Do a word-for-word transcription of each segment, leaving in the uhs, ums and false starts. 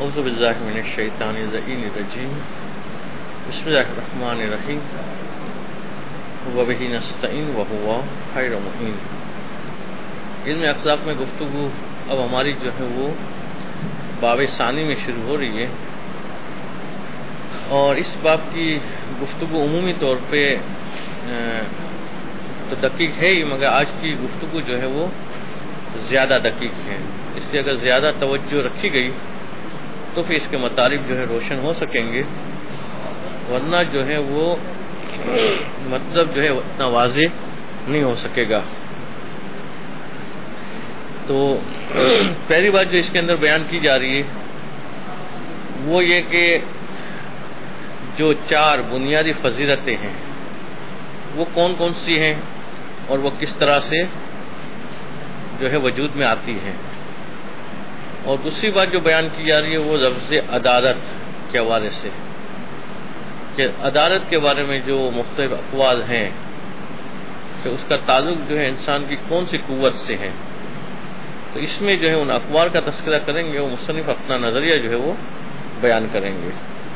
اعوذ باللہ من الشیطان الرجیم بسم اللہ الرحمن الرحیم وبہ نستعین وہو خیر معین۔ علم اخلاق میں گفتگو اب ہماری جو ہے وہ باب ثانی میں شروع ہو رہی ہے، اور اس باب کی گفتگو عمومی طور پہ تو دقیق ہے ہی، مگر آج کی گفتگو جو ہے وہ زیادہ دقیق ہے، اس لیے اگر زیادہ توجہ رکھی گئی تو پھر اس کے مطالب جو ہے روشن ہو سکیں گے، ورنہ جو ہے وہ مطلب جو ہے اتنا واضح نہیں ہو سکے گا۔ تو پہلی بات جو اس کے اندر بیان کی جا رہی ہے وہ یہ کہ جو چار بنیادی فضیلتیں ہیں وہ کون کون سی ہیں اور وہ کس طرح سے جو ہے وجود میں آتی ہیں، اور دوسری بات جو بیان کی جا رہی ہے وہ لفظ عدالت کے حوالے سے، کہ عدالت کے بارے میں جو مختلف اقوال ہیں کہ اس کا تعلق جو ہے انسان کی کون سی قوت سے ہے، تو اس میں جو ہے ان اقوال کا تذکرہ کریں گے، وہ مصنف اپنا نظریہ جو ہے وہ بیان کریں گے۔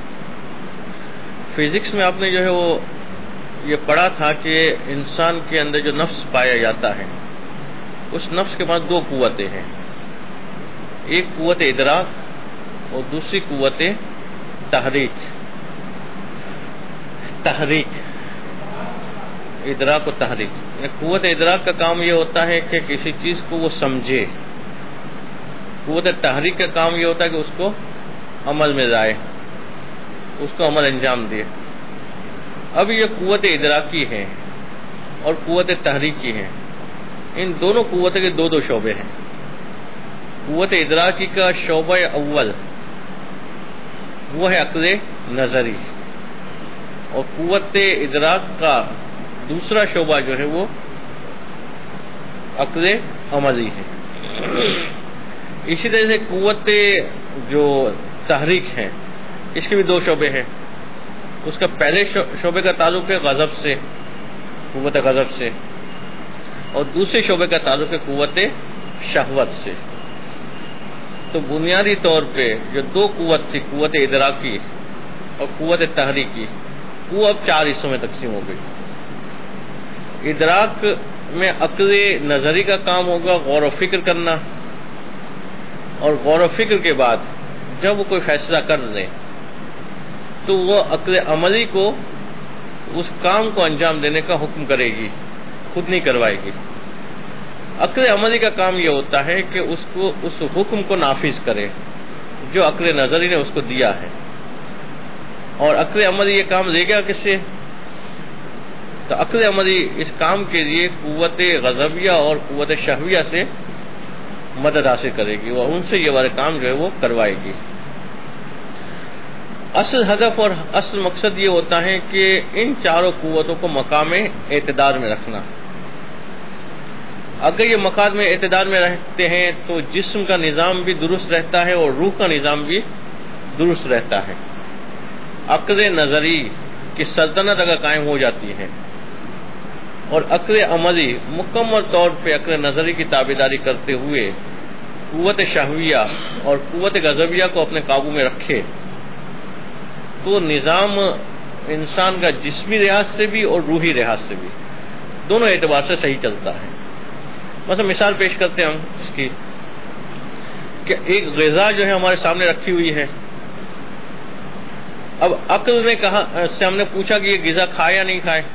فزکس میں آپ نے جو ہے وہ یہ پڑھا تھا کہ انسان کے اندر جو نفس پایا جاتا ہے اس نفس کے پاس دو قوتیں ہیں، ایک قوت ادراک اور دوسری قوت تحریک۔ تحریک ادراک و تحریک، قوت ادراک کا کام یہ ہوتا ہے کہ کسی چیز کو وہ سمجھے، قوت تحریک کا کام یہ ہوتا ہے کہ اس کو عمل میں لائے، اس کو عمل انجام دے۔ اب یہ قوت ادراکی ہے اور قوت تحریکی ہے، ان دونوں قوتوں کے دو دو شعبے ہیں۔ قوت ادراکی کا شعبہ اول وہ ہے عقل نظری، اور قوت ادراک کا دوسرا شعبہ جو ہے وہ عقل عملی ہے۔ اسی طرح سے قوت جو تحریک ہے اس کے بھی دو شعبے ہیں، اس کا پہلے شعبے کا تعلق ہے غضب سے، قوت غضب سے، اور دوسرے شعبے کا تعلق ہے قوت شہوت سے۔ تو بنیادی طور پہ جو دو قوت تھی، قوت ادراکی اور قوت تحریکی، وہ اب چار حصوں میں تقسیم ہو گئی۔ ادراک میں عقل نظری کا کام ہوگا غور و فکر کرنا، اور غور و فکر کے بعد جب وہ کوئی فیصلہ کر لیں تو وہ عقل عملی کو اس کام کو انجام دینے کا حکم کرے گی، خود نہیں کروائے گی۔ عقل عملی کا کام یہ ہوتا ہے کہ اس کو اس حکم کو نافذ کرے جو عقل نظری نے اس کو دیا ہے، اور عقل عملی یہ کام لے گا کس سے؟ تو عقل عملی اس کام کے لیے قوت غضبیہ اور قوت شہویہ سے مدد حاصل کرے گی، اور ان سے یہ والے کام جو ہے وہ کروائے گی۔ اصل ہدف اور اصل مقصد یہ ہوتا ہے کہ ان چاروں قوتوں کو مقام اعتدال میں رکھنا۔ اگر یہ مقام اعتدال میں رہتے ہیں تو جسم کا نظام بھی درست رہتا ہے اور روح کا نظام بھی درست رہتا ہے۔ عقل نظری کی سلطنت اگر قائم ہو جاتی ہے اور عقل عملی مکمل طور پہ عقل نظری کی تابعداری کرتے ہوئے قوت شہویہ اور قوت غضبیہ کو اپنے قابو میں رکھے تو نظام انسان کا جسمی لحاظ سے بھی اور روحی لحاظ سے بھی دونوں اعتبار سے صحیح چلتا ہے۔ مثلا مثال پیش کرتے ہیں ہم اس کی کہ ایک غذا جو ہے ہمارے سامنے رکھی ہوئی ہے، اب عقل نے کہا سے ہم نے پوچھا کہ یہ غذا کھائے یا نہیں کھائے،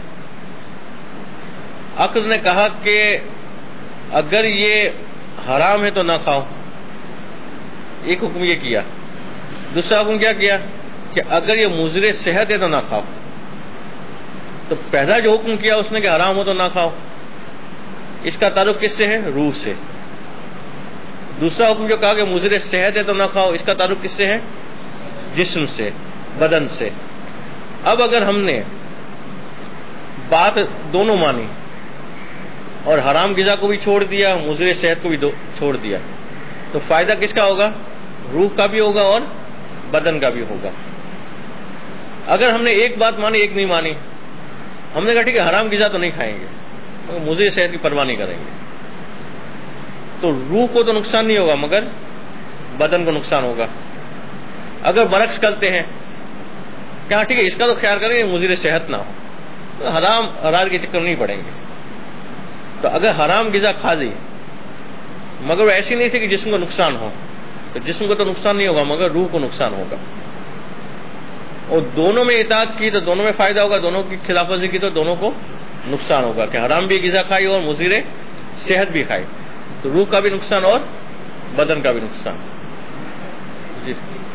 عقل نے کہا کہ اگر یہ حرام ہے تو نہ کھاؤ، ایک حکم یہ کیا۔ دوسرا حکم کیا کیا کہ اگر یہ مضر صحت ہے تو نہ کھاؤ۔ تو پہلا جو حکم کیا اس نے کہ حرام ہو تو نہ کھاؤ، اس کا تعلق کس سے ہے؟ روح سے۔ دوسرا حکم جو کہا کہ مضر صحت ہے تو نہ کھاؤ، اس کا تعلق کس سے ہے؟ جسم سے، بدن سے۔ اب اگر ہم نے بات دونوں مانی اور حرام غذا کو بھی چھوڑ دیا، مضر صحت کو بھی چھوڑ دیا، تو فائدہ کس کا ہوگا؟ روح کا بھی ہوگا اور بدن کا بھی ہوگا۔ اگر ہم نے ایک بات مانی ایک نہیں مانی، ہم نے کہا ٹھیک ہے حرام غذا تو نہیں کھائیں گے، مضر صحت کی پرواہ نہیں کریں گے، تو روح کو تو نقصان نہیں ہوگا مگر بدن کو نقصان ہوگا۔ اگر برعکس کرتے ہیں کیا ٹھیک ہے اس کا تو خیال کریں گے مضر صحت نہ ہو، تو حرام حلال کے چکر نہیں پڑیں گے. تو اگر حرام غذا کھا لی مگر وہ ایسی نہیں تھی کہ جسم کو نقصان ہو، تو جسم کو تو نقصان نہیں ہوگا مگر روح کو نقصان ہوگا. اور دونوں میں اطاعت کی تو دونوں میں فائدہ ہوگا، دونوں کی خلاف ورزی کی تو دونوں کو نقصان ہوگا کہ حرام بھی غذا کھائی اور مضر صحت بھی کھائی، تو روح کا بھی نقصان اور بدن کا بھی نقصان. جی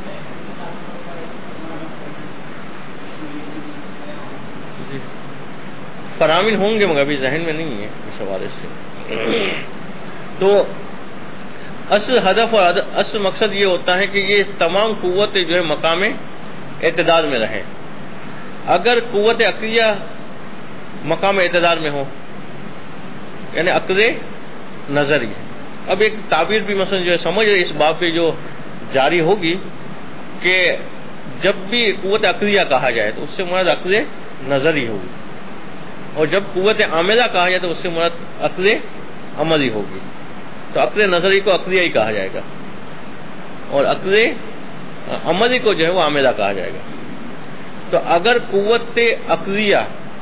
جی فرامین ہوں گے مگر ابھی ذہن میں نہیں ہے اس حوالے سے. تو اصل ہدف اور اصل مقصد یہ ہوتا ہے کہ یہ تمام قوتیں جو ہے مقام اعتدال میں رہیں. اگر قوت عقلیہ مقام اعتدال میں ہو یعنی عقل نظری، اب ایک تعبیر بھی مثلا جو ہے سمجھ رہے اس باب پہ جو جاری ہوگی کہ جب بھی قوت عقلیہ کہا جائے تو اس سے مراد عقل نظری ہوگی، اور جب قوت عاملہ کہا جائے تو اس سے مراد عقل عملی ہوگی. تو عقل نظری کو عقلیہ ہی کہا جائے گا اور عقل عملی کو جو ہے وہ عاملہ کہا جائے گا. تو اگر قوت عقلیہ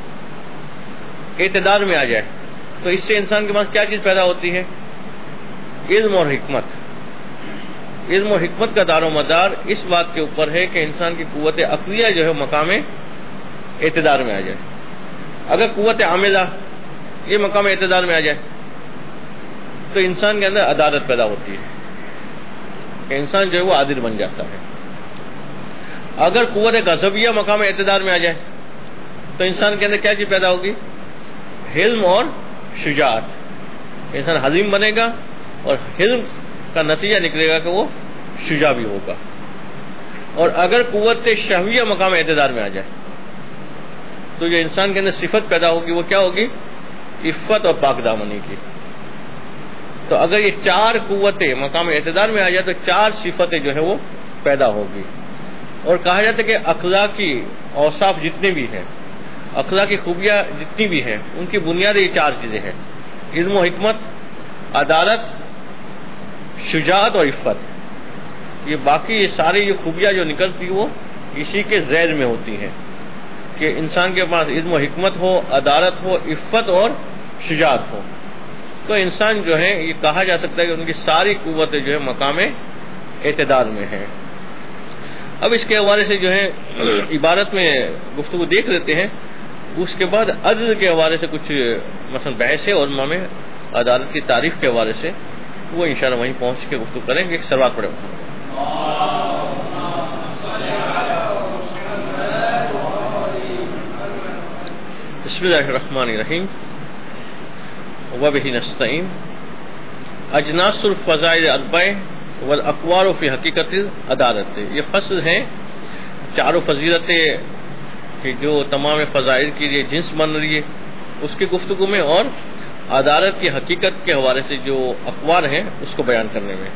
اعتدال میں آ جائے تو اس سے انسان کے پاس کیا چیز پیدا ہوتی ہے؟ علم اور حکمت. علم و حکمت کا دار و مدار اس بات کے اوپر ہے کہ انسان کی قوت عقلیہ جو ہے مقام اعتدال میں آ جائے. اگر قوت عاملہ یہ مقام اعتدال میں آ جائے تو انسان کے اندر عدالت پیدا ہوتی ہے کہ انسان جو ہے وہ عادل بن جاتا ہے. اگر قوت غضبیہ مقام اعتدال میں آ جائے تو انسان کے اندر کیا چیز پیدا ہوگی؟ حلم اور شجاعت. انسان حلیم بنے گا اور حلم کا نتیجہ نکلے گا کہ وہ شجاع بھی ہوگا. اور اگر قوت شہویہ مقام اعتدال میں آ جائے تو جو انسان کے اندر صفت پیدا ہوگی وہ کیا ہوگی؟ عفت اور پاک دامنی کی. تو اگر یہ چار قوتیں مقام اعتدال میں آ جائے تو چار صفتیں جو ہے وہ پیدا ہوگی. اور کہا جاتا ہے کہ اخلاقی اوصاف جتنے بھی ہیں، اخلاقی خوبیاں جتنی بھی ہیں، ان کی بنیاد یہ چار چیزیں ہیں: علم و حکمت، عدالت، شجاعت اور عفت. یہ باقی یہ ساری یہ خوبیاں جو نکلتی وہ اسی کے ذیل میں ہوتی ہیں کہ انسان کے پاس علم و حکمت ہو، عدالت ہو، عفت اور شجاعت ہو. تو انسان جو ہے یہ کہا جا سکتا ہے کہ ان کی ساری قوتیں جو ہے مقام اعتدال میں ہیں. اب اس کے حوالے سے جو ہے عبارت میں گفتگو دیکھ لیتے ہیں، اس کے بعد عدل کے حوالے سے کچھ مثلا بحث ہے اور امام عدالت کی تعریف کے حوالے سے وہ انشاءاللہ وہیں پہنچ کے گفتگو کریں گے. ایک سوال پڑے بسم اللہ الرحمن الرحیم وبہ نستعین. اجناس الفضائل اربع والاقوال فی حقیقت عدالت. یہ فصل ہیں چاروں فضیلتیں کہ جو تمام فضائل کے لیے جنس بن رہی ہے اس کی گفتگو میں، اور عدالت کی حقیقت کے حوالے سے جو اقوال ہیں اس کو بیان کرنے میں.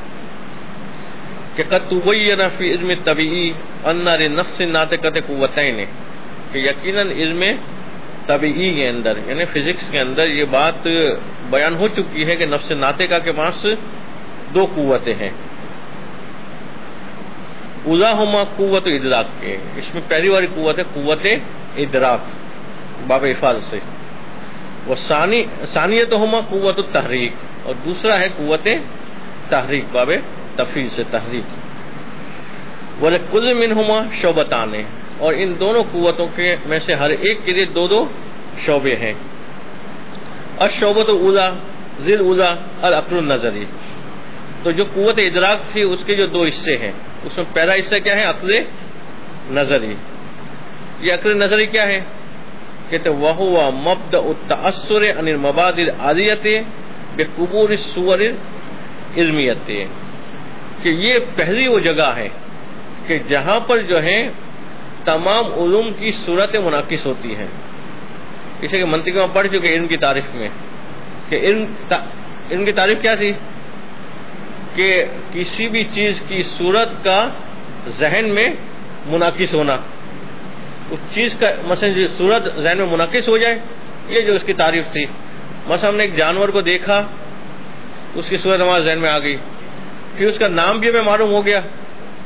کہ قد تبین فی علم طبیعی ان لنفس ناطقۃ قوتین، کہ یقیناً علم طبیعی کے اندر یعنی فزکس کے اندر یہ بات بیان ہو چکی ہے کہ نفس ناطقہ کے پاس دو قوتیں ہیں. اولاہما قوت ادراک کے، اس میں پہلی والی قوت ہے قوت ادراک باب افعال سے، وہ ثانی ثانیتہما قوت التحریک، اور دوسرا ہے قوت تحریک باب تفعیل سے تحریک. وَلِكُلٍّ مِّنْهُمَا شُعْبَتَانِ، اور ان دونوں قوتوں کے میں سے ہر ایک کے لیے دو دو شعبے ہیں. الشعبۃ الاولیٰ ذی الاولیٰ العقل النظری، تو جو قوت ادراک تھی اس کے جو دو حصے ہیں، اس میں پہلا حصہ کیا ہے؟ عقل نظری. یہ عقل نظری کیا ہے؟ کہتے وَهُوَ مَبْدَأُ التَّأَثُّرِ عَنِ الْمَبَادِئِ الْعَالِيَّةِ بِقُبُولِ الصُّوَرِ الْعِلْمِيَّةِ، کہ یہ پہلی وہ جگہ ہے کہ جہاں پر جو ہے تمام علوم کی صورتیں منعکس ہوتی ہیں. اسے کہ منطق میں پڑھ چکے علم کی تعریف میں کہ علم تا علم کی تعریف کیا تھی؟ کہ کسی بھی چیز کی صورت کا ذہن میں منعکس ہونا، اس چیز کا مثلا جو صورت ذہن میں منعکس ہو جائے، یہ جو اس کی تعریف تھی. مثلا ہم نے ایک جانور کو دیکھا، اس کی صورت ہمارے ذہن میں آ گئی، پھر اس کا نام بھی ہمیں معلوم ہو گیا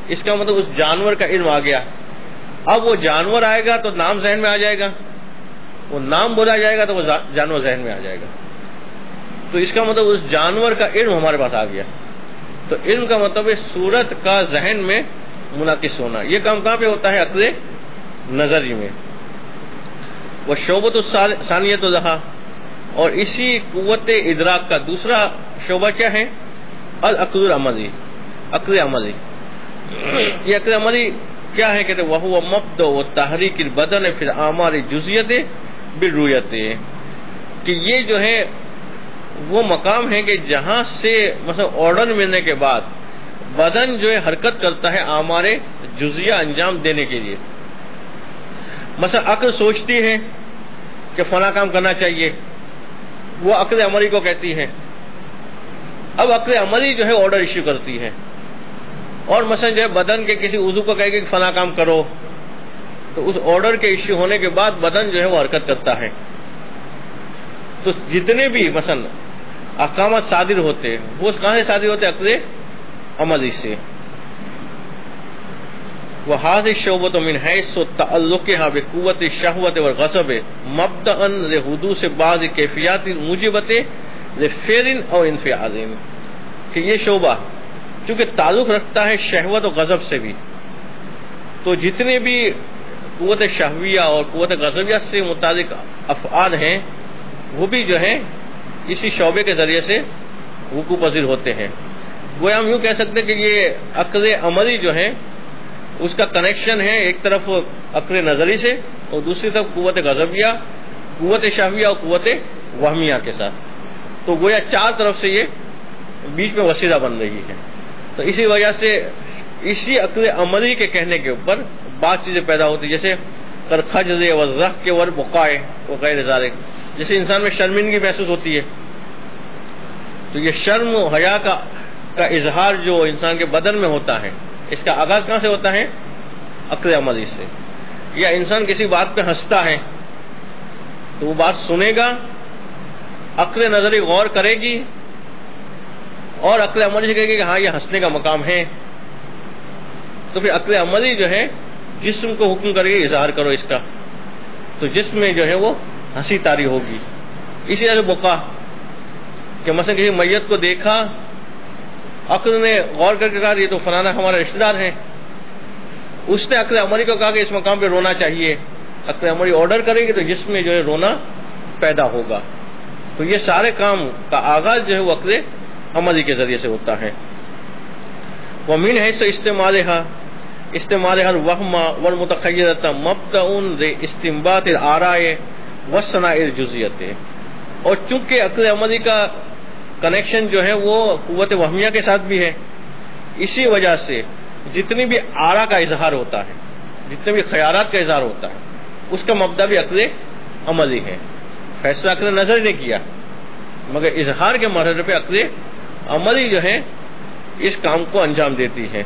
اس کا مطلب اس جانور کا علم آ گیا. اب وہ جانور آئے گا تو نام ذہن میں آ جائے گا, وہ نام بولا جائے گا تو وہ جانور ذہن میں آ جائے گا. تو اس کا مطلب اس جانور کا علم ہمارے پاس آ گیا. تو علم کا مطلب ہے صورت کا ذہن میں منعکس ہونا. یہ کام کہاں پہ ہوتا ہے؟ عقل نظری میں. وہ شعبۃ الثانیۃ لہا, اور اسی قوت ادراک کا دوسرا شعبہ کیا ہے؟ العقل العملی, عقل عملی. یہ عقل عملی کیا ہے؟ کہتے وہ مبدأ و تحریک البدن فی الاعمال الجزئیۃ بالرؤیۃ, کہ یہ جو ہے وہ مقام ہے کہ جہاں سے مثلا آرڈر ملنے کے بعد بدن جو ہے حرکت کرتا ہے اعمال جزیہ انجام دینے کے لیے. مثلا عقل سوچتی ہے کہ فلاں کام کرنا چاہیے, وہ عقل عملی کو کہتی ہے. اب عقل عملی جو ہے آرڈر ایشو کرتی ہے, اور مثلا جو ہے بدن کے کسی عضو کو کہے گی کہ فلاں کام کرو, تو اس آرڈر کے ایشو ہونے کے بعد بدن جو ہے وہ حرکت کرتا ہے. تو جتنے بھی مثلا احکامات صادر ہوتے وہ کہاں سے صادر ہوتے؟ عقل عملی سے. وهذه الشعبة من حيث تعلقها بقوة الشهوة والغضب مبدأ لحدوث بعض کیفیات موجبة لفعل او انفعال, کہ یہ شعبہ چونکہ تعلق رکھتا ہے شہوت و غضب سے بھی, تو جتنے بھی قوت شہویہ اور قوت غضبیہ سے متعلق افعال ہیں وہ بھی جو ہے اسی شعبے کے ذریعے سے وقوع پذیر ہوتے ہیں. وہ ہم یوں کہہ سکتے ہیں کہ یہ عقل عملی جو ہے اس کا کنیکشن ہے ایک طرف عقل نظری سے اور دوسری طرف قوت غضبیہ, قوت شہویہ اور قوت وہمیہ کے ساتھ. تو گویا چار طرف سے یہ بیچ میں وسیلہ بن رہی ہے. تو اسی وجہ سے اسی عقل عملی کے کہنے کے اوپر بعض چیزیں پیدا ہوتی, جیسے کرخجز و ضحک کے ور بقائے وغیرہ ذالک, جیسے انسان میں شرمندگی محسوس ہوتی ہے تو یہ شرم و حیا کا کا اظہار جو انسان کے بدن میں ہوتا ہے, اس کا آغاز کہاں سے ہوتا ہے؟ عقل عملی سے. یا انسان کسی بات پہ ہنستا ہے تو وہ بات سنے گا, عقل نظری غور کرے گی اور عقل عملی سے کہے گی کہ ہاں یہ ہنسنے کا مقام ہے. تو پھر عقل عملی جو ہے جسم کو حکم کرے گی اظہار کرو اس کا, تو جسم میں جو ہے وہ ہنسی تاری ہوگی. اسی طرح بقا, کہ مثلا کسی میت کو دیکھا, عقل نے غور کر کے کہا یہ تو فلانا ہمارا رشتہ دار ہے, اس نے عقل عملی کو کہا کہ اس مقام پہ رونا چاہیے, عقل عملی آرڈر کرے گی تو جسم میں جو ہے رونا پیدا ہوگا. تو یہ سارے کام کا آغاز جو ہے وہ عقل عملی کے ذریعے سے ہوتا ہے. ومن حیث استعمالها استعمالها الوهم والمتخیلۃ مبدأ لاستنباط الآراء والصناع الجزئیۃ, اور چونکہ عقل عملی کا کنیکشن جو ہے وہ قوت وہمیہ کے ساتھ بھی ہے, اسی وجہ سے جتنی بھی آرا کا اظہار ہوتا ہے, جتنے بھی خیالات کا اظہار ہوتا ہے, اس کا مبدا بھی عقل عملی ہے. فیصلہ عقل نظر نے کیا, مگر اظہار کے مرحلے پہ عقل عملی جو ہے اس کام کو انجام دیتی ہے.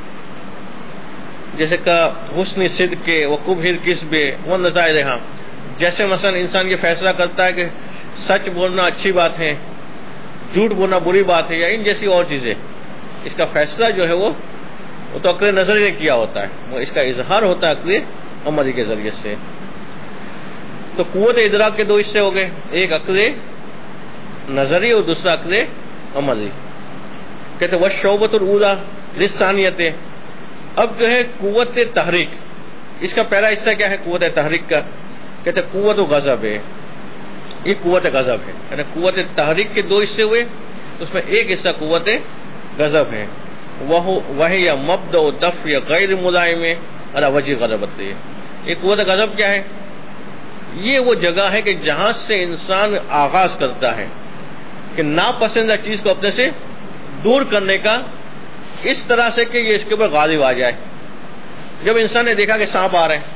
جیسے کہ حسن صدق کے و قبح الکذب و نظائرہا, جیسے مثلا انسان یہ فیصلہ کرتا ہے کہ سچ بولنا اچھی بات ہے, جھوٹ بولنا بری بات ہے, یا ان جیسی اور چیزیں, اس کا فیصلہ جو ہے وہ وہ تو عقل نظری نے کیا ہوتا ہے, وہ اس کا اظہار ہوتا ہے عقل عملی کے ذریعے سے. تو قوت ادراک کے دو حصے ہو گئے, ایک عقل نظری اور دوسرا عقل عملی. کہتے وہ شعبۃ الاولیٰ للثانیۃ. اب جو ہے قوت تحریک, اس کا پہلا حصہ کیا ہے قوت تحریک کا؟ کہتے قوت و غضب ہے, یہ قوت غضب ہے. یعنی قوت تحریک کے دو حصے ہوئے, اس میں ایک حصہ قوت غضب ہے, وہی یا مبدأ دفع غیر ملائم علی وجہ غضبۃ. یہ قوت غضب کیا ہے؟ یہ وہ جگہ ہے کہ جہاں سے انسان آغاز کرتا ہے کہ ناپسندیدہ چیز کو اپنے سے دور کرنے کا, اس طرح سے کہ یہ اس کے اوپر غالب آ جائے. جب انسان نے دیکھا کہ سانپ آ رہے ہیں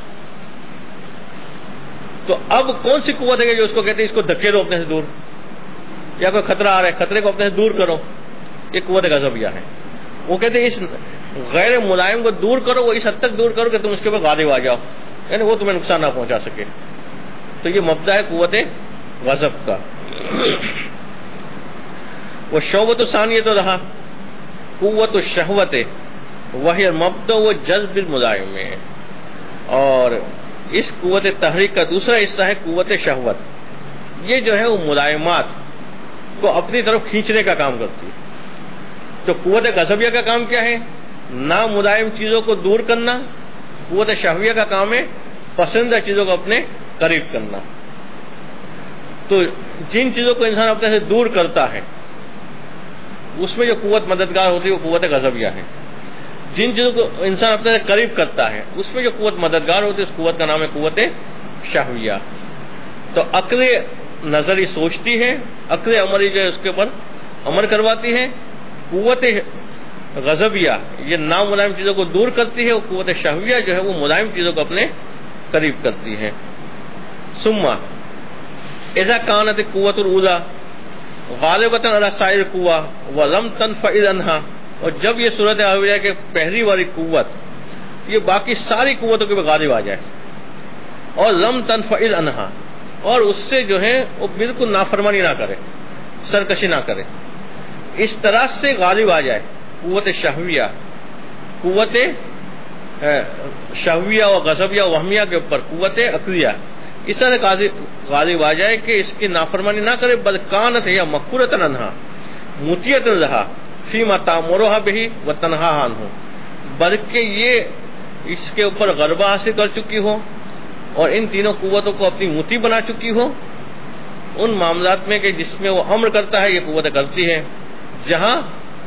تو اب کون سی قوت ہے کہ جو اس کو کہتے ہیں اس کو دھکے دو اپنے سے دور, یا کوئی خطرہ آ رہا ہے خطرے کو اپنے سے دور کرو, یہ قوت غضبیہ ہے. وہ کہتے ہیں اس غیر ملائم کو دور کرو, وہ اس حد تک دور کرو کہ تم اس کے اوپر غالب آ جاؤ, یعنی وہ تمہیں نقصان نہ پہنچا سکے. تو یہ مبدا ہے قوت غضب کا. وہ شعبۃ ثانیہ تو رہا قوت الشہوت, وہی مبدا و جذب الملائم میں، اور اس قوت تحریک کا دوسرا حصہ ہے قوت شہوت. یہ جو ہے وہ ملائمات کو اپنی طرف کھینچنے کا کام کرتی ہے. تو قوت غضبیہ کا کام کیا ہے؟ ناملائم چیزوں کو دور کرنا. قوت شہویہ کا کام ہے پسندیدہ چیزوں کو اپنے قریب کرنا. تو جن چیزوں کو انسان اپنے سے دور کرتا ہے اس میں جو قوت مددگار ہوتی ہے وہ قوت غضبیہ ہے. جن چیزوں کو انسان اپنے سے قریب کرتا ہے اس میں جو قوت مددگار ہوتی ہے اس قوت کا نام ہے قوت شہویہ. تو عقل نظری سوچتی ہے، عقل عملی جو ہے اس کے اوپر عمل کرواتی ہے. قوت غضبیہ یہ ناملائم چیزوں کو دور کرتی ہے، اور قوت شہویہ جو ہے وہ ملائم چیزوں کو اپنے قریب کرتی ہے. ثم اذا كانت قوت الاولى غالبۃ علی سائر القوى ولم تنفعل عنها، اور جب یہ صورت حال ہے کہ پہلی والی قوت یہ باقی ساری قوتوں کے غالب آ جائے اور لم تنفعل عنها، اور اس سے جو ہے وہ بالکل نافرمانی نہ کرے، سرکشی نہ کرے، اس طرح سے غالب آ جائے قوت شہویہ قوت شہویہ و غضبیہ و وہمیہ کے اوپر قوت عقلیہ اس طرح غالب آ جائے کہ اس کی نافرمانی نہ کرے، بل کانت یا مقرۃ عنہا مطیعۃ لہا فیما تامرھا بہ و تنہا عنہ، بلکہ یہ اس کے اوپر غلبہ حاصل کر چکی ہو اور ان تینوں قوتوں کو اپنی مطیع بنا چکی ہو ان معاملات میں کہ جس میں وہ امر کرتا ہے یہ قوت کرتی ہے. جہاں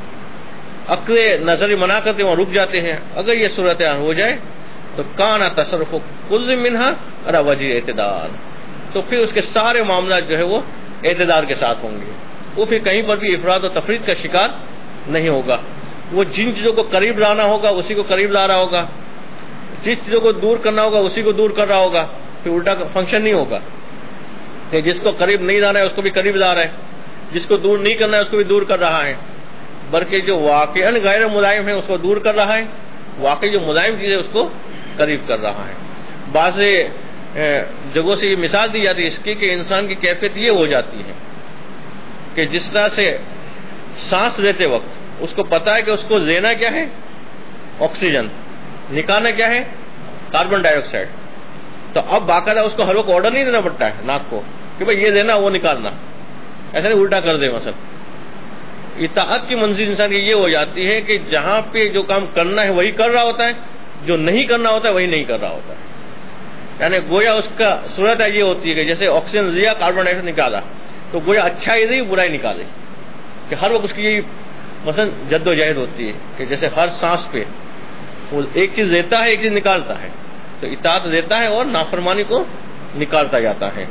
عقل نظری منع کرتے وہاں رک جاتے ہیں. اگر یہ صورتحال ہو جائے تو کانا تصرف کل منہا علی وجہ اعتدال، تو پھر اس کے سارے معاملات جو ہے وہ اعتدال کے ساتھ ہوں گے. وہ پھر کہیں پر بھی افراد و تفرید کا شکار نہیں ہوگا. وہ جن چیزوں کو قریب لانا ہوگا اسی کو قریب لا رہا ہوگا، جس چیزوں کو دور کرنا ہوگا اسی کو دور کر رہا ہوگا. پھر الٹا فنکشن نہیں ہوگا کہ جس کو قریب نہیں لانا ہے اس کو بھی قریب لا رہا ہے، جس کو دور نہیں کرنا ہے اس کو بھی دور کر رہا ہے، بلکہ جو واقعاً غیر ملائم ہے اس کو دور کر رہا ہے، واقعی جو ملائم چیز ہے اس کو قریب کر رہا ہے. بعض جگہوں سے یہ مثال دی جاتی ہے اس کی کہ انسان کی کیفیت یہ ہو جاتی ہے کہ جس طرح سے سانس لیتے وقت اس کو پتا ہے کہ اس کو لینا کیا ہے آکسیجن، نکالنا کیا ہے کاربن ڈائی آکسائڈ. تو اب باقاعدہ اس کو ہر وقت آرڈر نہیں دینا پڑتا ہے ناک کو کہ بھائی یہ دینا وہ نکالنا، ایسا نہیں الٹا کر دے. مثلا اطاعت کی منزل انسان کی یہ ہو جاتی ہے کہ جہاں پہ جو کام کرنا ہے وہی کر رہا ہوتا ہے، جو نہیں کرنا ہوتا ہے وہی نہیں کر رہا ہوتا ہے. یعنی گویا اس کا صورت یہ ہوتی ہے کہ جیسے آکسیجن لیا کاربن ڈائی آکسائڈ نکالا تو گویا اچھائی نہیں برائی نکالے، کہ ہر وقت اس کی یہی مثلا جد و جہد ہوتی ہے کہ جیسے ہر سانس پہ وہ ایک چیز دیتا ہے ایک چیز نکالتا ہے. تو اطاعت دیتا ہے اور نافرمانی کو نکالتا جاتا ہے.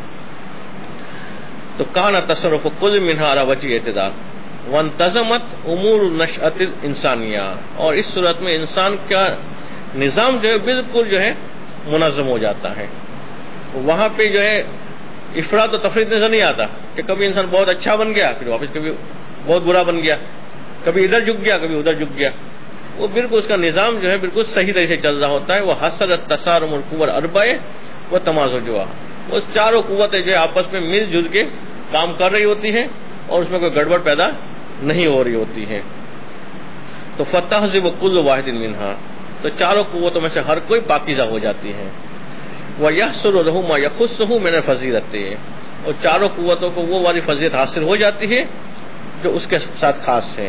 تو کانا تصرف کل منہا علی وجہ اعتدال وانتظمت امور نشأت الانسانیہ، اور اس صورت میں انسان کا نظام جو ہے بالکل جو ہے منظم ہو جاتا ہے. وہاں پہ جو ہے افراد و تفرید نظر نہیں آتا کہ کبھی انسان بہت اچھا بن گیا پھر واپس کبھی بہت برا بن گیا، کبھی ادھر جھک گیا کبھی ادھر جھک گیا. وہ بالکل اس کا نظام جو ہے بالکل صحیح طریقے سے چل رہا ہوتا ہے. وہ حسرت تصارم القوت اربع و تمازجها، وہ چاروں قوتیں جو ہے آپس میں مل جل کے کام کر رہی ہوتی ہیں اور اس میں کوئی گڑبڑ پیدا نہیں ہو رہی ہوتی ہے. تو فتحذب کل واحد منها، تو چاروں قوتوں میں سے ہر کوئی پاکیزہ ہو جاتی ہے. وَيَحْصُلُ لَهُ مَا يَخُصُّهُ مِنَ الْفَضِيلَةِ، اور چاروں قوتوں کو وہ والی فضیلت حاصل ہو جاتی ہے جو اس کے ساتھ خاص ہے.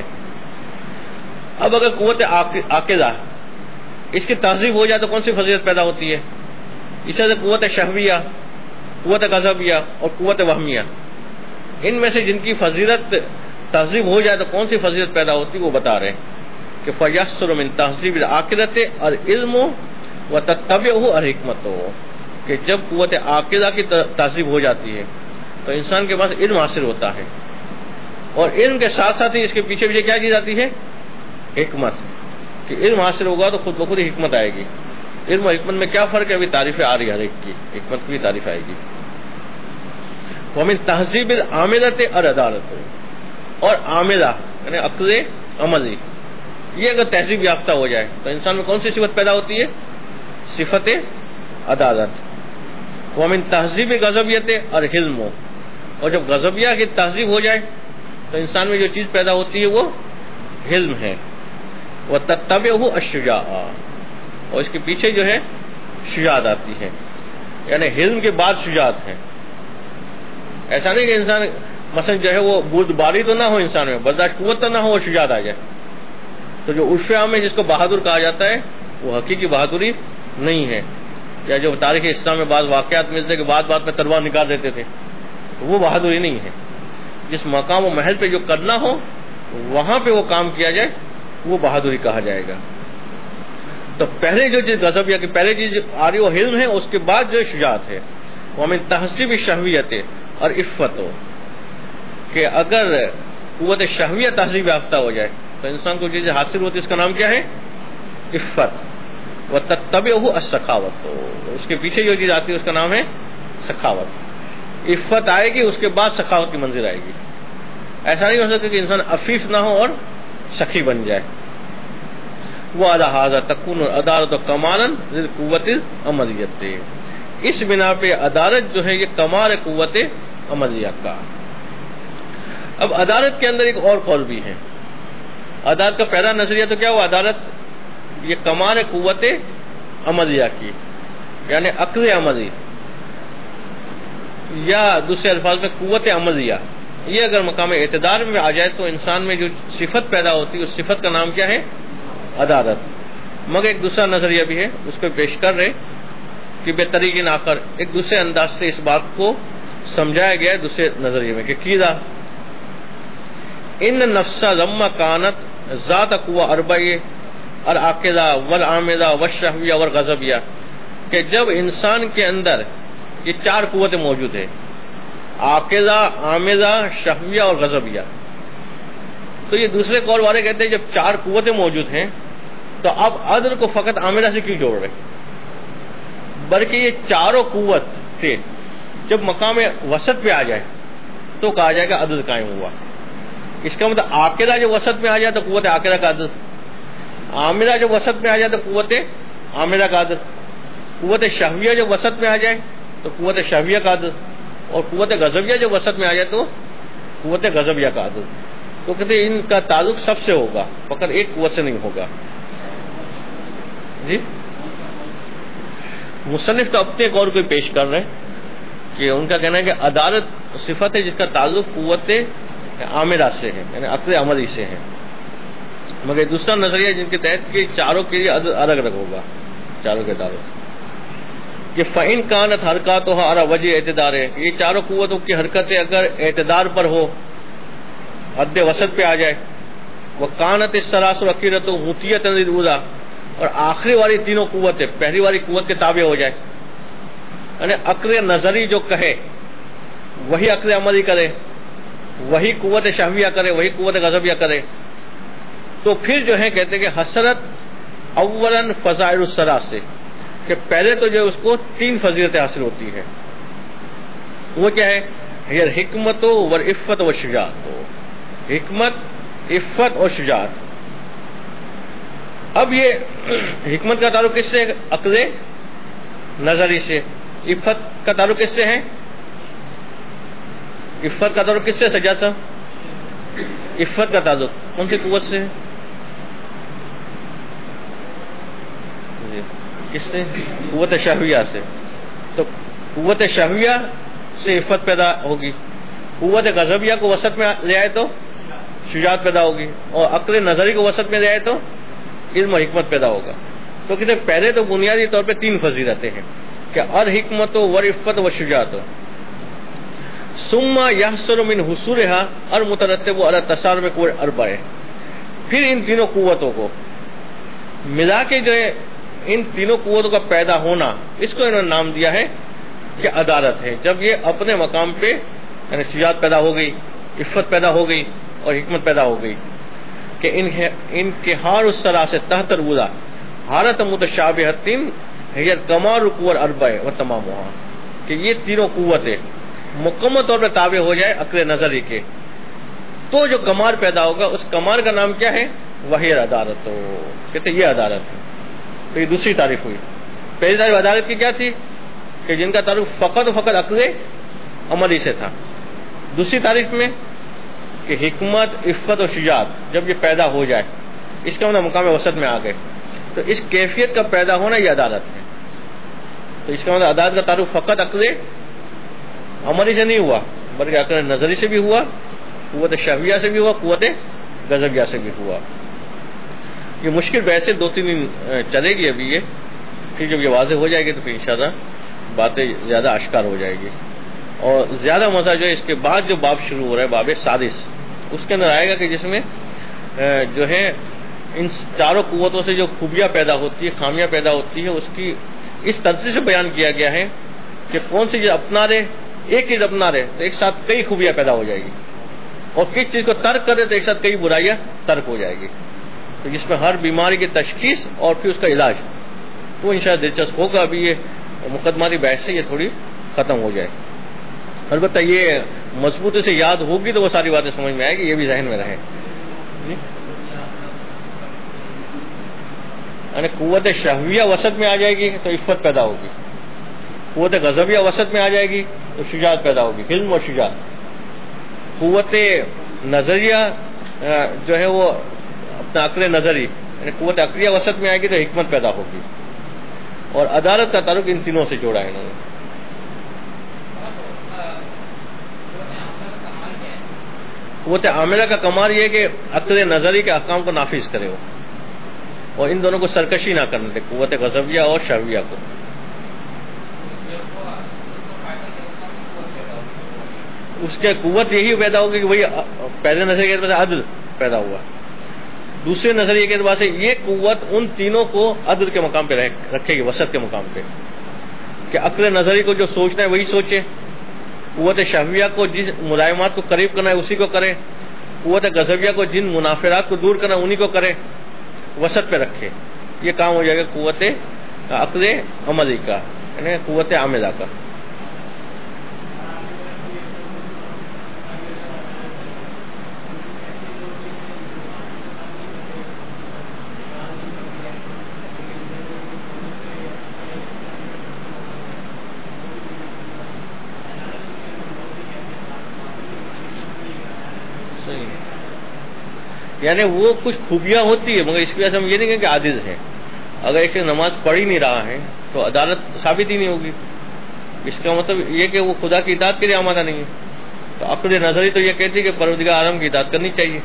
اب اگر قوت عاقلہ اس کی تہذیب ہو جائے تو کون سی فضیلت پیدا ہوتی ہے؟ اس سے قوت شہویہ، قوت غضبیہ اور قوت وہمیہ، ان میں سے جن کی فضیلت تہذیب ہو جائے تو کون سی فضیلت پیدا ہوتی ہے وہ بتا رہے ہیں کہ فَيَحْصُلُ مِن تَهْذِيبِ الْعَاقِلَةِ الْعِلْمُ وَتَتَّبِعُهُ الْحِكْمَةُ، کہ جب قوت عاقلہ کی تہذیب ہو جاتی ہے تو انسان کے پاس علم حاصل ہوتا ہے، اور علم کے ساتھ ساتھ ہی اس کے پیچھے پیچھے کیا کی جاتی ہے حکمت، کہ علم حاصل ہوگا تو خود بخود ہی حکمت آئے گی. علم و حکمت میں کیا فرق ہے؟ ابھی تعریفیں آ رہی ہے ہر ایک کی، حکمت کی بھی تعریف آئے گی. وَمِن تَهْذِيبِ الْعَامِلَةِ الْعَدَالَةُ، اور عاملہ یعنی عقل عملی یہ اگر تہذیب یافتہ ہو جائے تو انسان میں کون سی صفت پیدا ہوتی ہے؟ صفت عدالت. وَمِن تَهْذِيبِ غَضَبِيَّةِ الْحِلْمُ، اور جب غضبیہ کی تہذیب ہو جائے تو انسان میں جو چیز پیدا ہوتی ہے وہ حلم ہے. وتتبعہ الشجاع، اور اس کے پیچھے جو ہے شجاعت آتی ہے، یعنی حلم کے بعد شجاعت ہے۔ ایسا نہیں کہ انسان مثلا جو ہے وہ بردباری تو نہ ہو انسان میں، برداشت قوت تو نہ ہو، وہ شجاعت آ جائے، تو جو عرف عام میں جس کو بہادر کہا جاتا ہے وہ حقیقی بہادری نہیں ہے۔ یا جو تاریخ اسلام میں بعض واقعات ملتے کہ بعد بعد میں تلوار نکال دیتے تھے، تو وہ بہادری نہیں ہے۔ جس مقام و محل پہ جو کرنا ہو وہاں پہ وہ کام کیا جائے وہ بہادری کہا جائے گا۔ تو پہلے جو چیز غضب یا کہ پہلے چیز آ رہی وہ حلم ہے، اس کے بعد جو شجاعت ہے۔ ومن تہذیب شہویت، اور عفت ہو کہ اگر قوت شہویہ تہذیب یافتہ ہو جائے تو انسان کو چیزیں حاصل ہوتی، اس کا نام کیا ہے؟ عفت۔ وتتبعہ السخاوت، تو اس کے پیچھے جو چیز آتی ہے اس کا نام ہے سخاوت۔ عفت آئے گی، اس کے بعد سخاوت کی منزل آئے گی۔ ایسا نہیں ہو سکتا کہ انسان عفیف نہ ہو اور سخی بن جائے۔ وعلی ھذا تکون العدالۃ کمالا للقوۃ العملیۃ، اس بنا پہ عدالت جو ہے یہ کمال قوت عملیہ کا۔ اب عدالت کے اندر ایک اور قول بھی ہے۔ عدالت کا پہلا نظریہ تو کیا ہوا؟ عدالت یہ کمال قوت عملیہ کی، یعنی عقل عملی، یا دوسرے الفاظ میں قوت عملیہ، یہ اگر مقام اعتدار میں آ جائے تو انسان میں جو صفت پیدا ہوتی ہے اس صفت کا نام کیا ہے؟ عدالت۔ مگر ایک دوسرا نظریہ بھی ہے، اس کو پیش کر رہے کہ بے طریق آخر، ایک دوسرے انداز سے اس بات کو سمجھایا گیا ہے دوسرے نظریے میں کہ کیدا ان نفس لما کانت ذات قوہ اربعہ العاقلہ والعاملہ والشہویہ والغضبیہ، کہ جب انسان کے اندر یہ چار قوتیں موجود ہیں، عاقلہ، عاملہ، شہویہ اور غضبیہ، تو یہ دوسرے قول والے کہتے ہیں جب چار قوتیں موجود ہیں تو اب عدل کو فقط عاملہ سے کیوں جوڑ رہے؟ بلکہ یہ چاروں قوت تھے جب مقام وسط پہ آ جائے تو کہا جائے گا عدل قائم ہوا۔ اس کا مطلب عاقلہ جو وسط میں آ جائے تو قوت عاقلہ کا عدل، عاملہ جو وسط میں آ جائے تو قوت عاملہ کا عدل، قوت شہویہ جو وسط میں آ جائے تو قوت شہویہ کا عدل، اور قوت غضبیہ جو وسط میں آ جائے تو قوت غضبیہ کا عدل۔ تو کہتے ہیں ان کا تعلق سب سے ہوگا، فقط ایک قوت سے نہیں ہوگا۔ جی مصنف تو اپنے قول کو پیش کر رہے ہیں کہ ان کا کہنا ہے کہ عدالت صفت ہے جس کا تعلق قوت عاملہ سے ہے، یعنی عقل عملی سے ہے۔ مگر دوسرا نظریہ جن کے تحت کہ چاروں کے لیے الگ الگ ہوگا، چاروں کے تعلق کہ فَإِن كَانَتْ حَرَكَاتُهَا عَلَى وَجْهِ اعتدار، یہ چاروں قوتوں کی حرکتیں اگر اعتدار پر ہو، حد وسط پہ آ جائے، وَكَانَتِ الثَّلَاثُ الْأَخِيرَةُ مُطِيَّةً لِلْأُولَىٰ، اور آخری والی تینوں قوتیں پہلی والی قوت کے تابع ہو جائے، یعنی عقل نظری جو کہے وہی عقل عملی کرے، وہی قوت شہویہ کرے، وہی قوت غضبیہ کرے، تو پھر جو ہے کہتے ہیں کہ حسرت اولاً فضائل الثلاث سے، کہ پہلے تو جو اس کو تین فضیلتیں حاصل ہوتی ہیں، وہ کیا ہے؟ یہ حکمت والعفت والشجاعت، حکمت، عفت اور شجاعت۔ اب یہ حکمت کا تعلق کس سے؟ عقل نظری سے۔ عفت کا تعلق کس سے ہے؟ عفت کا تعلق کس سے؟ سجاد صاحب، عفت کا تعلق کون سی قوت سے ہے؟ کس سے؟ قوت شہویہ سے۔ تو قوت شہویہ سے عفت پیدا ہوگی، قوت غضبیہ کو وسط میں لے آئے تو شجاعت پیدا ہوگی، اور عقل نظری کو وسط میں لے آئے تو علم و حکمت پیدا ہوگا۔ تو کہتے ہیں پہلے تو بنیادی طور پہ تین فضیلتیں ہیں کہ الحکمت والعفت والشجاعت، ثم یحصل من حصولها المترتب علی التصارف اربع، پھر ان تینوں قوتوں کو ملا کے جو ہے ان تینوں قوتوں کا پیدا ہونا، اس کو انہوں نے نام دیا ہے کہ عدالت ہے۔ جب یہ اپنے مقام پہ یعنی شجاعت پیدا ہو گئی، عفت پیدا ہو گئی اور حکمت پیدا ہو گئی، کہ ان کے ہار الثلاث تحت الولا حالت متشابہۃ ہی کمال القوى الاربع وتمامها، کہ یہ تینوں قوتیں مکمل طور پہ تابع ہو جائے عقل نظری کے، تو جو کمال پیدا ہوگا اس کمال کا نام کیا ہے؟ وہی عدالت۔ تو کہتے یہ عدالت ہے۔ تو یہ دوسری تعریف ہوئی۔ پہلی تعریف عدالت کی کیا تھی؟ کہ جن کا تعلق فقط و فقط عقل عملی سے تھا۔ دوسری تعریف میں کہ حکمت، عفت اور شجاعت جب یہ پیدا ہو جائے اس کا مطلب مقام وسط میں آ گئے. تو اس کیفیت کا پیدا ہونا یہ عدالت ہے. تو اس کا مطلب عدالت کا تعارف فقط عقل عملی سے نہیں ہوا بلکہ عقل نظری سے بھی ہوا, قوت شہویہ سے بھی ہوا, قوت غضبیہ سے بھی ہوا. یہ مشکل بحث دو تین دن چلے گی ابھی یہ, پھر جب یہ واضح ہو جائے گی تو پھر انشاءاللہ باتیں زیادہ اشکار ہو جائے گی. اور زیادہ مزہ جو ہے اس کے بعد جو باب شروع ہو رہا ہے باب سادس, اس کے اندر آئے گا کہ جس میں جو ہے ان چاروں قوتوں سے جو خوبیاں پیدا ہوتی ہے, خامیاں پیدا ہوتی ہے, اس کی اس طرز سے بیان کیا گیا ہے کہ کون سی چیز اپنا رہے, ایک چیز اپنا رہے تو ایک ساتھ کئی خوبیاں پیدا ہو جائے گی, اور کس چیز کو ترک کرے تو ایک ساتھ کئی برائیاں ترک ہو جائے گی. تو جس میں ہر بیماری کی تشخیص اور پھر اس کا علاج, تو انشاءاللہ دلچسپ ہوگا. ابھی یہ مقدماتی بحث سے یہ تھوڑی ختم ہو جائے. البتہ یہ مضبوطی سے یاد ہوگی تو وہ ساری باتیں سمجھ میں آئے گی, یہ بھی ذہن میں رہے. یعنی قوت شہویہ وسط میں آ جائے گی تو عفت پیدا ہوگی, قوت غضبیہ وسط میں آ جائے گی تو شجاعت پیدا ہوگی, حلم اور شجاعت. قوت نظریہ جو ہے وہ اپنا عقل نظری یعنی قوت عقلیہ وسط میں آئے گی تو حکمت پیدا ہوگی. اور عدالت کا تعلق ان تینوں سے جوڑا ہے انہوں نے. قوت عاملہ کا کمال یہ ہے کہ عقل نظری کے احکام کو نافذ کرے ہو اور ان دونوں کو سرکشی نہ کرنے دے, قوت غضبیہ اور شہویہ کو. اس کے قوت یہی پیدا ہوگی کہ وہی پہلے نظریے کے اعتبار سے عدل پیدا ہوا, دوسرے نظریے کے اعتبار سے یہ قوت ان تینوں کو عدل کے مقام پہ رکھے گی, وسط کے مقام پہ, کہ عقل نظری کو جو سوچنا ہے وہی سوچے, قوت شہویہ کو جن ملائمات کو قریب کرنا ہے اسی کو کرے, قوت غضبیہ کو جن منافرات کو دور کرنا ہے انہی کو کرے, وسط پہ رکھے. یہ کام ہو جائے گا قوت عقل عملی کا یعنی قوت عاملہ کا. یعنی وہ کچھ خوبیاں ہوتی ہے مگر اس کی وجہ سے ہم یہ نہیں کہیں کہ عاجز ہے. اگر ایک نماز پڑھ ہی نہیں رہا ہے تو عدالت ثابت ہی نہیں ہوگی. اس کا مطلب یہ کہ وہ خدا کی اطاعت کے لیے آمادہ نہیں ہے. تو عقل نظری تو یہ کہتی ہے کہ پروردگار عالم کی اطاعت کرنی چاہیے.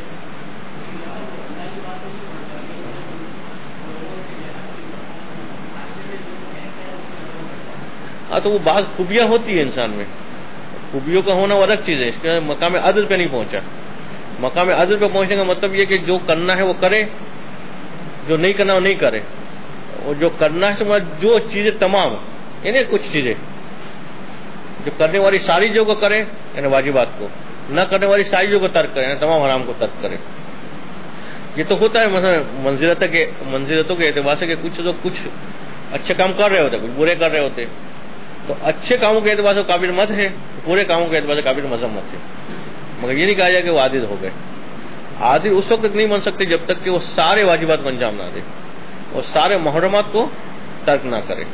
ہاں تو وہ بعض خوبیاں ہوتی ہیں انسان میں, خوبیوں کا ہونا وہ الگ چیز ہے, اس کے مقام عدل پہ نہیں پہنچا. مقام عدل پہ پہنچنے کا مطلب یہ کہ جو کرنا ہے وہ کرے, جو نہیں کرنا وہ نہیں کرے. اور جو کرنا ہے جو چیزیں تمام یعنی کچھ چیزیں جو کرنے والی ساری چیزوں کو کرے یعنی واجبات کو, نہ کرنے والی ساری چیزوں کو ترک کرے یعنی تمام حرام کو ترک کرے. یہ تو ہوتا ہے مثلا منزلت کے منزلتوں کے اعتبار سے کہ کچھ لوگ کچھ اچھے کام کر رہے ہوتے کچھ برے کر رہے ہوتے, تو اچھے کاموں کے اعتبار سے قابل مد ہے, برے کاموں کے اعتبار سے قابل مذمت ہے. مگر یہ نہیں کہا جائے کہ وہ عادل ہو گئے. عادل اس وقت نہیں بن سکتے جب تک کہ وہ سارے واجبات کو انجام نہ دے اور سارے محرمات کو ترک نہ کرے.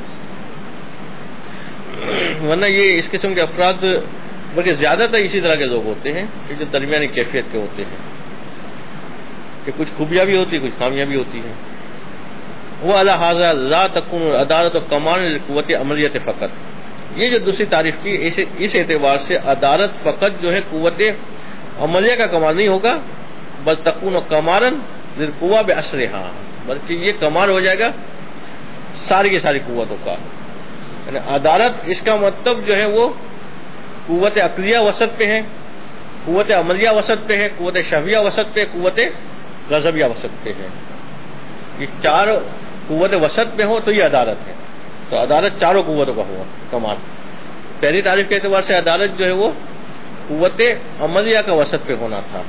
ورنہ یہ اس قسم کے افراد بلکہ زیادہ تر اسی طرح کے لوگ ہوتے ہیں کہ جو درمیانی کیفیت کے ہوتے ہیں, کہ کچھ خوبیاں بھی ہوتی ہیں کچھ خامیاں بھی ہوتی ہیں. وہ الحاظہ لا تکون عدالت و کمال قوت عملیت فقط, یہ جو دوسری تعریف کی اس اعتبار سے عدالت فقط جو ہے قوت عملیہ کا کمال نہیں ہوگا, بل تکون و کمالن للقوا باسرہا, بلکہ یہ کمال ہو جائے گا ساری کی ساری قوتوں کا. یعنی عدالت اس کا مطلب جو ہے وہ قوت عقلیہ وسط پہ ہے, قوت عملیہ وسط پہ ہے, قوت شہویہ وسط پہ, قوت غضبیہ وسط پہ ہے. یہ چار قوت وسط پہ ہو تو یہ عدالت ہے. تو عدالت چاروں قوتوں کا ہوا کمال. پہلی تعریف کے اعتبار سے عدالت جو ہے وہ قوت عملیہ کا وسط پہ ہونا تھا.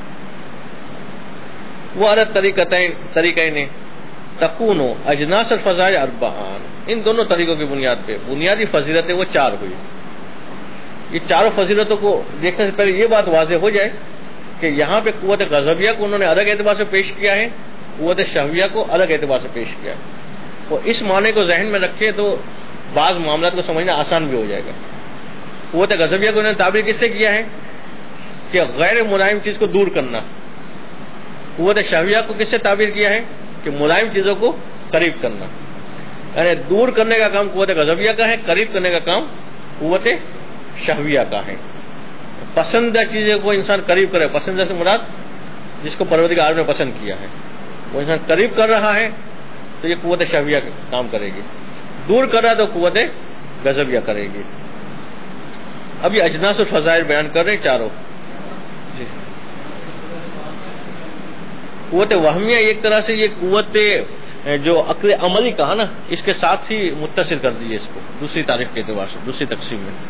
وہ الگ طریقہ نے تکون اجناس الفضائل اربعان, ان دونوں طریقوں کی بنیاد پہ بنیادی فضیلتیں وہ چار ہوئی. یہ چاروں فضیلتوں کو دیکھنے سے پہلے یہ بات واضح ہو جائے کہ یہاں پہ قوت غضبیہ کو انہوں نے الگ اعتبار سے پیش کیا ہے, قوت شہویہ کو الگ اعتبار سے پیش کیا ہے. اور اس معنی کو ذہن میں رکھے تو بعض معاملات کو سمجھنا آسان بھی ہو جائے گا. قوت غضبیہ کو انہوں نے تعبیر کس سے کیا ہے کہ غیر ملائم چیز کو دور کرنا, قوت شہویہ کو کس سے تعبیر کیا ہے کہ ملائم چیزوں کو قریب کرنا، یعنی دور کرنے کا کام قوت غضبیہ کا ہے، قریب کرنے کا کام قوت شہویہ کا ہے۔ پسندیدہ چیزیں کو انسان قریب کرے، پسندیدہ سے مراد جس کو پروردگار نے پسند کیا ہے وہ انسان قریب کر رہا ہے تو یہ قوت شہویہ کام کرے گی، دور کر رہا تو قوت غضبیہ کرے گی۔ اب یہ اجناس الفضائل بیان کر رہے ہیں چاروں۔ جی قوت وہمیہ ایک طرح سے یہ قوت جو عقل عملی کہا نا اس کے ساتھ ہی متصل کر دیے اس کو دوسری تعریف کے اعتبار سے، دوسری تقسیم میں۔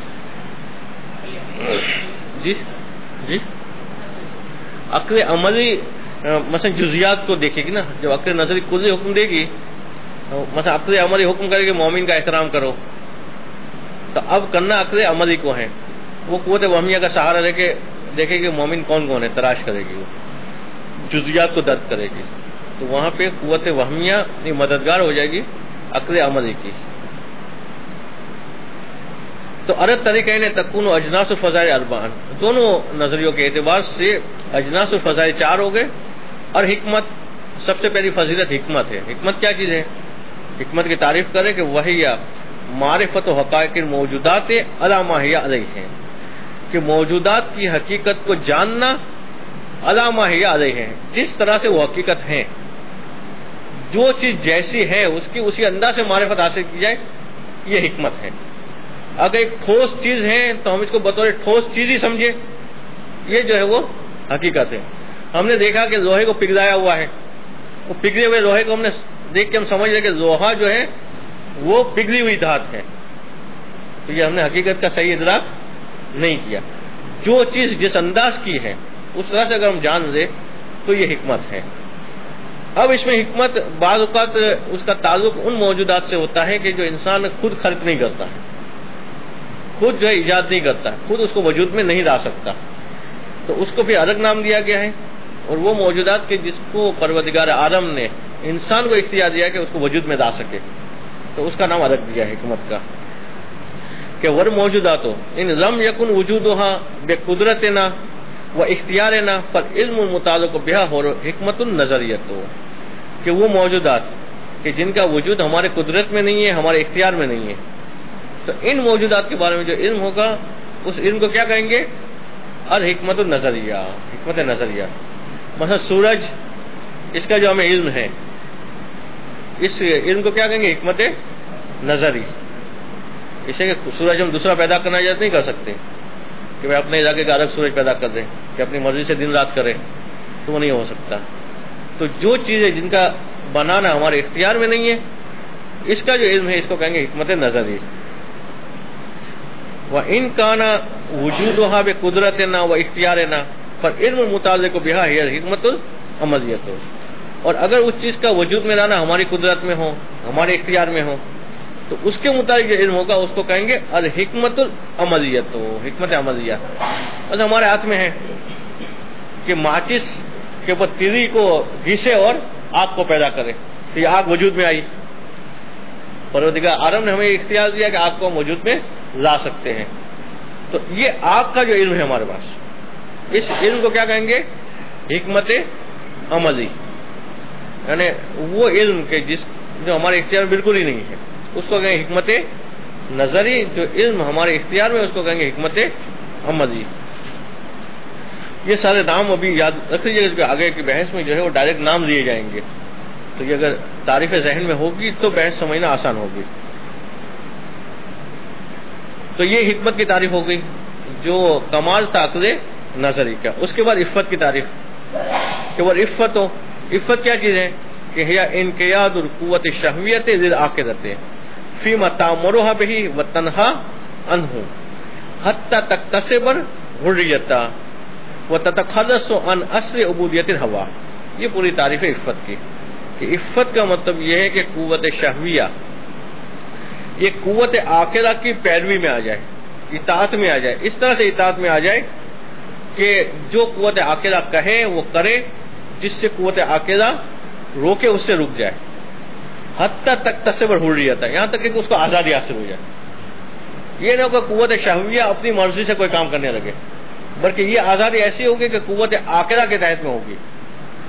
جی جی عقل عملی مثلا جزیات کو دیکھے گی نا، جب عقل نظری کلی حکم دے گی، مثلا عقل عملی حکم کرے گی مومن کا احترام کرو، تو اب کرنا عقل عملی کو ہے، وہ قوت وہمیہ کا سہارا لے کے دیکھے گی مومن کون کون ہے، تلاش کرے گی، وہ جزیات کو درد کرے گی، تو وہاں پہ قوت وہمیہ مددگار ہو جائے گی عقل عملی کی۔ تو ارد طریقے نے تکون و اجناس الفضائل اربعان، دونوں نظریوں کے اعتبار سے اجناس الفضائل چار ہو گئے، اور حکمت سب سے پہلی فضیلت حکمت ہے۔ حکمت کیا چیز ہے؟ حکمت کی تعریف کرے کہ وہی معرفت و حقائق موجودات علی ما ہی علیہ ہے، کہ موجودات کی حقیقت کو جاننا علی ما ہی علیہ ہے، جس طرح سے وہ حقیقت ہیں، جو چیز جیسی ہے اس کی اسی انداز سے معرفت حاصل کی جائے، یہ حکمت ہے۔ اگر ایک ٹھوس چیز ہے تو ہم اس کو بطور ٹھوس چیز ہی سمجھے، یہ جو ہے وہ حقیقت ہے۔ ہم نے دیکھا کہ لوہے کو پگھلایا ہوا ہے، وہ پگھلے ہوئے لوہے کو ہم نے دیکھ کے ہم سمجھ رہے کہ لوہا جو ہے وہ پگھلی ہوئی دھات ہے، تو یہ ہم نے حقیقت کا صحیح ادراک نہیں کیا۔ جو چیز جس انداز کی ہے اس طرح سے اگر ہم جان لیں تو یہ حکمت ہے۔ اب اس میں حکمت بعض اوقات اس کا تعلق ان موجودات سے ہوتا ہے کہ جو انسان خود خلق نہیں کرتا ہے، خود جو ہے ایجاد نہیں کرتا، خود اس کو وجود میں نہیں لا سکتا، تو اس کو پھر الگ نام دیا گیا ہے۔ اور وہ موجودات کے جس کو پروردگار عالم نے انسان کو اختیار دیا کہ اس کو وجود میں لا سکے، تو اس کا نام الگ دیا ہے حکمت کا، کہ ور موجودات ہو ان لم یکن وجودها بقدرتنا و اختیارنا فالعلم المتعلق بها ہو حکمت النظریت ہو، کہ وہ موجودات کہ جن کا وجود ہمارے قدرت میں نہیں ہے، ہمارے اختیار میں نہیں ہے، تو ان موجودات کے بارے میں جو علم ہوگا اس علم کو کیا کہیں گے؟ الحکمت النظریہ، حکمت نظریہ۔ مثلا سورج، اس کا جو ہمیں علم ہے، اس علم کو کیا کہیں گے؟ حکمت نظری۔ اسے کہ سورج ہم دوسرا پیدا کرنا ایجاد نہیں کر سکتے کہ وہ اپنے علاقے کا الگ سورج پیدا کر دیں کہ اپنی مرضی سے دن رات کرے، تو وہ نہیں ہو سکتا۔ تو جو چیزیں جن کا بنانا ہمارے اختیار میں نہیں ہے، اس کا جو علم ہے اس کو کہیں گے حکمت نظری۔ وَإِنْ كَانَ وُجُودُهَا بِقُدْرَتِنَا وَإِخْتِيَارِنَا فَالْعِلْمُ الْمُتَعلِقُ بِهَا هِيَ الْحِكْمَةُ الْعَمَلِيَّةُ، اور اگر اس چیز کا وجود میں لانا ہماری قدرت میں ہو، ہمارے اختیار میں ہو، تو اس کے مطابق جو علم ہوگا اس کو کہیں گے الحکمت العملیۃ، حکمت عملیہ۔ بس ہمارے ہاتھ میں ہے کہ ماچس کے اوپر تیری کو گھسے اور آگ کو پیدا کرے، تو یہ آگ وجود میں آئی۔ پروردگار عالم نے ہمیں اختیار دیا کہ آگ کو ہم وجود میں لا سکتے ہیں، تو یہ آگ کا جو علم ہے ہمارے پاس، اس علم کو کیا کہیں گے؟ حکمت عملی، یعنی وہ علم کہ جس جو ہمارے اختیار میں بالکل ہی نہیں ہے اس کو کہیں گے حکمت نظری، جو علم ہمارے اختیار میں اس کو کہیں گے حکمت عملی۔ یہ سارے نام ابھی یاد رکھ لیجیے کہ آگے کی بحث میں جو ہے وہ ڈائریکٹ نام لیے جائیں گے، تو یہ اگر تعریف ذہن میں ہوگی تو بحث سمجھنا آسان ہوگی۔ تو یہ حکمت کی تعریف ہو گئی جو کمال تھا عقل نظری کا۔ اس کے بعد عفت کی تعریف کہ وہ عفت ہو۔ عفت کیا چیز ہے؟ کہ ہے انقیاد القوت شہویت للعاقدۃ فیما تامرها به وتنہا عنہ حتی تکتسب الحریۃ وتتخلص عن اصل عبودیت الہوا۔ یہ پوری تعریف ہے عفت کی، کہ عفت کا مطلب یہ ہے کہ قوت شہویہ یہ قوت عاقلہ کی پیروی میں آ جائے، اطاعت میں آ جائے، اس طرح سے اطاعت میں آ جائے کہ جو قوت عاقلہ کہے وہ کرے، جس سے قوت عاقلہ روکے اس سے رک جائے۔ حتی تک تصور حریت ہے، یہاں تک کہ اس کو آزادی حاصل ہو جائے۔ یہ نہ کہ قوت شہویہ اپنی مرضی سے کوئی کام کرنے لگے، بلکہ یہ آزادی ایسی ہوگی کہ قوت عاقلہ کے تحت میں ہوگی،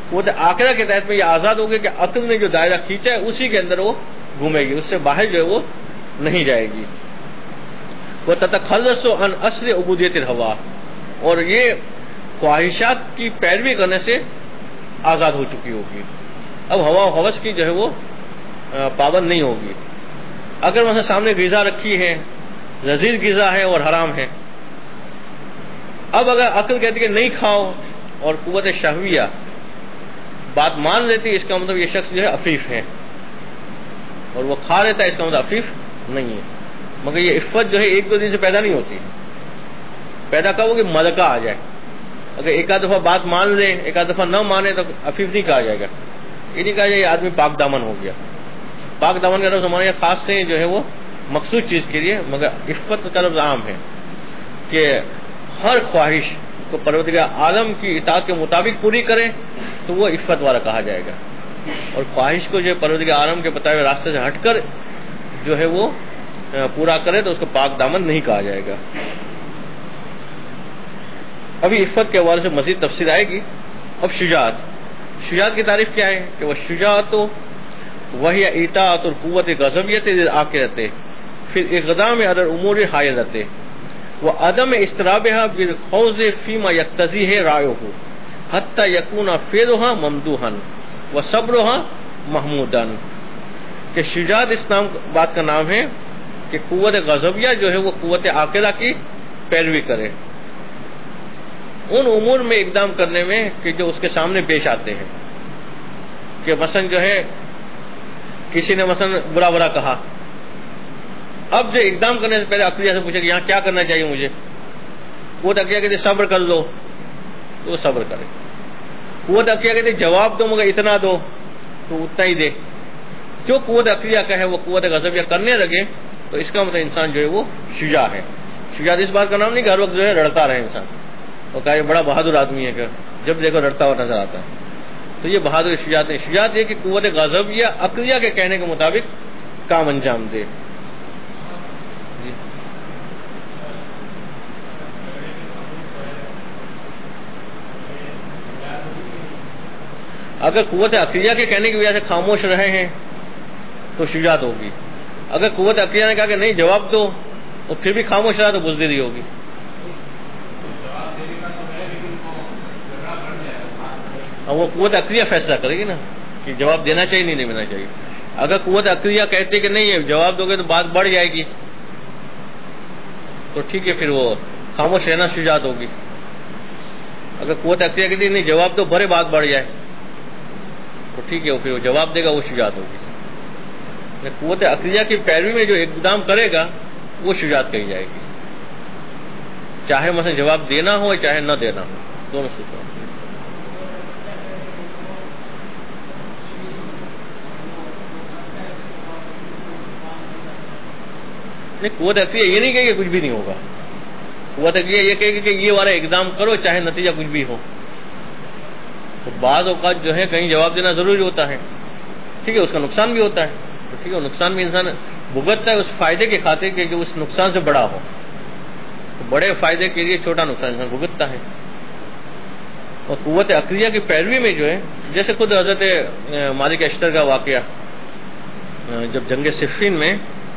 قوت عاقلہ کے تحت میں یہ آزاد ہوگی کہ عقل نے جو دائرہ کھینچا ہے اسی کے اندر وہ گھومے گی، اس سے باہر جو ہے وہ نہیں جائے گی. وہ تتخلص عن اصل عبودیت الہوا، اور یہ خواہشات کی پیروی کرنے سے آزاد ہو چکی ہوگی. اب ہوا و ہوس کی جو ہے وہ پابند نہیں ہوگی. اگر مثلا سامنے غذا رکھی ہے، لذیذ غذا ہے اور حرام ہے، اب اگر عقل کہتی کہ نہیں کھاؤ اور قوت شہویہ بات مان لیتی، اس کا مطلب یہ شخص جو ہے عفیف ہے، اور وہ کھا لیتا ہے، اس کا مطلب عفیف نہیں ہے. مگر یہ عفت جو ہے ایک دو دن سے پیدا نہیں ہوتی، پیدا کب ہوگی؟ ملکہ آ جائے. اگر ایک آدھ دفعہ بات مان لے، ایک آدھ دفعہ نہ مانے تو عفیف نہیں کہا جائے گا. یہ نہیں کہا جائے یہ آدمی پاک دامن ہو گیا. پاک دامن کا لفظ ہمارے یہاں خاص سے جو ہے وہ مخصوص چیز کے لیے، مگر عفت کا لفظ عام ہے کہ ہر خواہش کو پروردگار عالم کی اطاعت کے مطابق پوری کرے تو وہ عفت والا کہا جائے گا، اور خواہش کو جو پروردگار عالم کے بتائے ہوئے راستے سے ہٹ کر جو ہے وہ پورا کرے تو اس کو پاک دامن نہیں کہا جائے گا. ابھی عفت کے حوالے سے مزید تفصیل آئے گی. اب شجاعت، شجاعت کی تعریف کیا ہے کہ وہ شجاعت وہی اطاعت اور قوت غضبیت آخرت پھر اقدام علی امور حائلت وہ عدم استرابها بالخوض فيما يقتضيه رأيه حتى يكون فعلها ممدوحا وصبرها محمودا. کہ شجاعت اس نام بات کا نام ہے کہ قوت غضبیہ جو ہے وہ قوت عاقلہ کی پیروی کرے ان امور میں اقدام کرنے میں کہ جو اس کے سامنے پیش آتے ہیں. کہ مثلا جو ہے کسی نے مثلا برا برا کہا، اب جو اقدام کرنے سے پہلے عقلیہ سے پوچھے کہ یہاں کیا کرنا چاہیے مجھے، وہ عقلیہ کہتے صبر کر لو تو وہ صبر کرے. قوت عقلیہ کہتے جواب دو مگر اتنا دو تو اتنا ہی دے. جو قوت عقلیہ کا ہے وہ قوت غضبیہ کرنے لگے تو اس کا مطلب انسان جو ہے وہ شجاع ہے. شجاع اس بات کا نام نہیں کہ ہر وقت جو ہے لڑتا رہے انسان، اور کہا یہ بڑا بہادر آدمی ہے کہ جب دیکھو لڑتا ہوا نظر آتا ہے، تو یہ بہادر شجاعت نہیں. شجاعت یہ کہ قوت غضبیہ عقلیہ کے کہنے کے مطابق کام انجام دے. جی اگر قوت عقلیہ کے کہنے کی وجہ سے خاموش رہے ہیں تو شجاعت ہوگی. اگر قوت عقلیہ نے کہا کہ نہیں جواب دو اور پھر بھی خاموش رہا تو بزدلی ہوگی. اور وہ قوت عقلیہ فیصلہ کرے گی نا کہ جواب دینا چاہیے نہیں دینا چاہیے. اگر قوت عقلیہ کہتے کہ نہیں ہے جواب دو گے تو بات بڑھ جائے گی تو ٹھیک ہے پھر وہ خاموش رہنا شجاعت ہوگی. اگر قوت عقلیہ کہتی نہیں جواب دو بڑے بات بڑھ جائے تو ٹھیک ہے پھر وہ جواب دے گا وہ شجاعت ہوگی. قوت عقلیہ کی پیروی میں جو اقدام کرے گا وہ شجاعت کہی جائے گی، چاہے مثلا جواب دینا ہو چاہے نہ دینا ہو، دونوں صورتوں میں. نہیں قوت عقلیہ یہ نہیں کہے کہ کچھ بھی نہیں ہوگا. قوت عقلیہ یہ کہے گی کہ یہ والا اقدام کرو چاہے نتیجہ کچھ بھی ہو. تو بعض اوقات جو ہے کہیں جواب دینا ضروری ہوتا ہے، ٹھیک ہے، اس کا نقصان بھی ہوتا ہے تو ٹھیک ہے، نقصان بھی انسان بھگتتا ہے اس فائدے کے خاطر کہ جو اس نقصان سے بڑا ہو. تو بڑے فائدے کے لیے چھوٹا نقصان انسان بھگتتا ہے. اور قوت عقلیہ کی پیروی میں جو ہے جیسے خود حضرت مالک اشتر کا واقعہ، جب جنگ صفین میں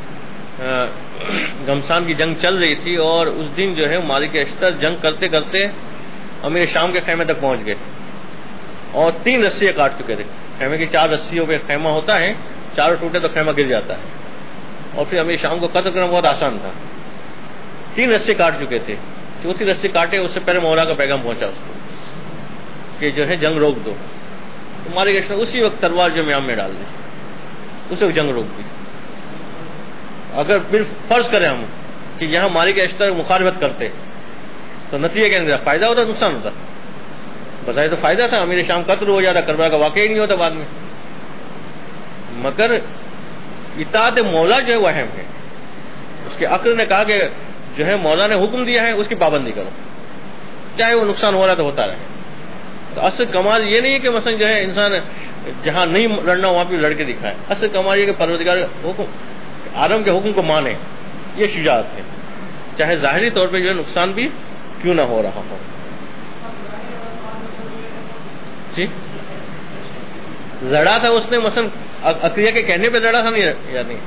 گھمسان کی جنگ چل رہی تھی اور اس دن جو ہے مالک اشتر جنگ کرتے کرتے امیر شام کے خیمے تک پہنچ گئے اور تین رسیاں کاٹ چکے تھے. خیمے کی چار رسیوں پہ خیمہ ہوتا ہے، چاروں ٹوٹے تو خیمہ گر جاتا ہے، اور پھر امیر شام کو قتل کرنا بہت آسان تھا. تین رسی کاٹ چکے تھے، چوتھی رسی کاٹے اس سے پہلے مولا کا پیغام پہنچا اس کو کہ جو ہے جنگ روک دو. تو مالک اشتر اسی وقت تلوار جو میام میں ڈال دی، اسی وقت جنگ روک دی. اگر پھر فرض کریں ہم کہ یہاں مالک اشتر مخالفت کرتے تو نتیجہ کیا نکلا؟ فائدہ ہوتا نقصان ہوتا؟ بظاہر تو فائدہ تھا، امیر شام قتل ہو جاتا، کربلا کا واقعہ ہی نہیں ہوتا بعد میں. مگر اطاعت مولا جو ہے وہ اہم ہے. اس کے عقل نے کہا کہ جو ہے مولا نے حکم دیا ہے اس کی پابندی کرو، چاہے وہ نقصان ہو رہا تو ہوتا رہے. تو اصل کمال یہ نہیں ہے کہ مثلا جو ہے انسان جہاں نہیں لڑنا وہاں پہ لڑ کے دکھائے. اصل کمال یہ کہ پروردگار حکم عالم کے حکم کو مانے، یہ شجاعت ہے، چاہے ظاہری طور پہ جو ہے نقصان بھی کیوں نہ ہو رہا ہو. جی لڑا تھا اس نے مثلا عقیہ کے کہنے پہ لڑا تھا نہیں یا نہیں؟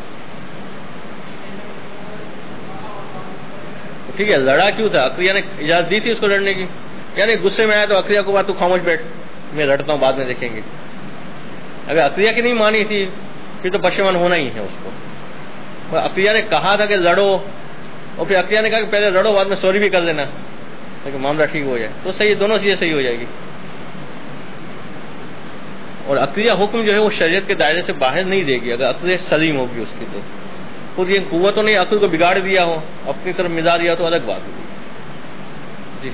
ٹھیک ہے، لڑا کیوں تھا؟ عقیہ نے اجازت دی تھی اس کو لڑنے کی؟ یعنی غصے میں آیا تو عقیہ کو بات تو خاموش بیٹھ، میں لڑتا ہوں بعد میں دیکھیں گے. اگر عقیہ کی نہیں مانی تھی پھر تو پشیمان ہونا ہی ہے اس کو. عقیہ نے کہا تھا کہ لڑو، اور پھر عقیہ نے کہا کہ پہلے لڑو بعد میں سوری بھی کر لینا تاکہ معاملہ ٹھیک ہو جائے، تو صحیح، دونوں چیزیں صحیح ہو جائے گی. اور عقیہ حکم جو ہے وہ شریعت کے دائرے سے باہر نہیں دے گی اگر عقل سلیم ہوگی اس کی. تو خود یہ قوتوں نے عقل کو بگاڑ دیا ہو، اپنی طرف مزا دیا تو الگ بات ہوگی. جی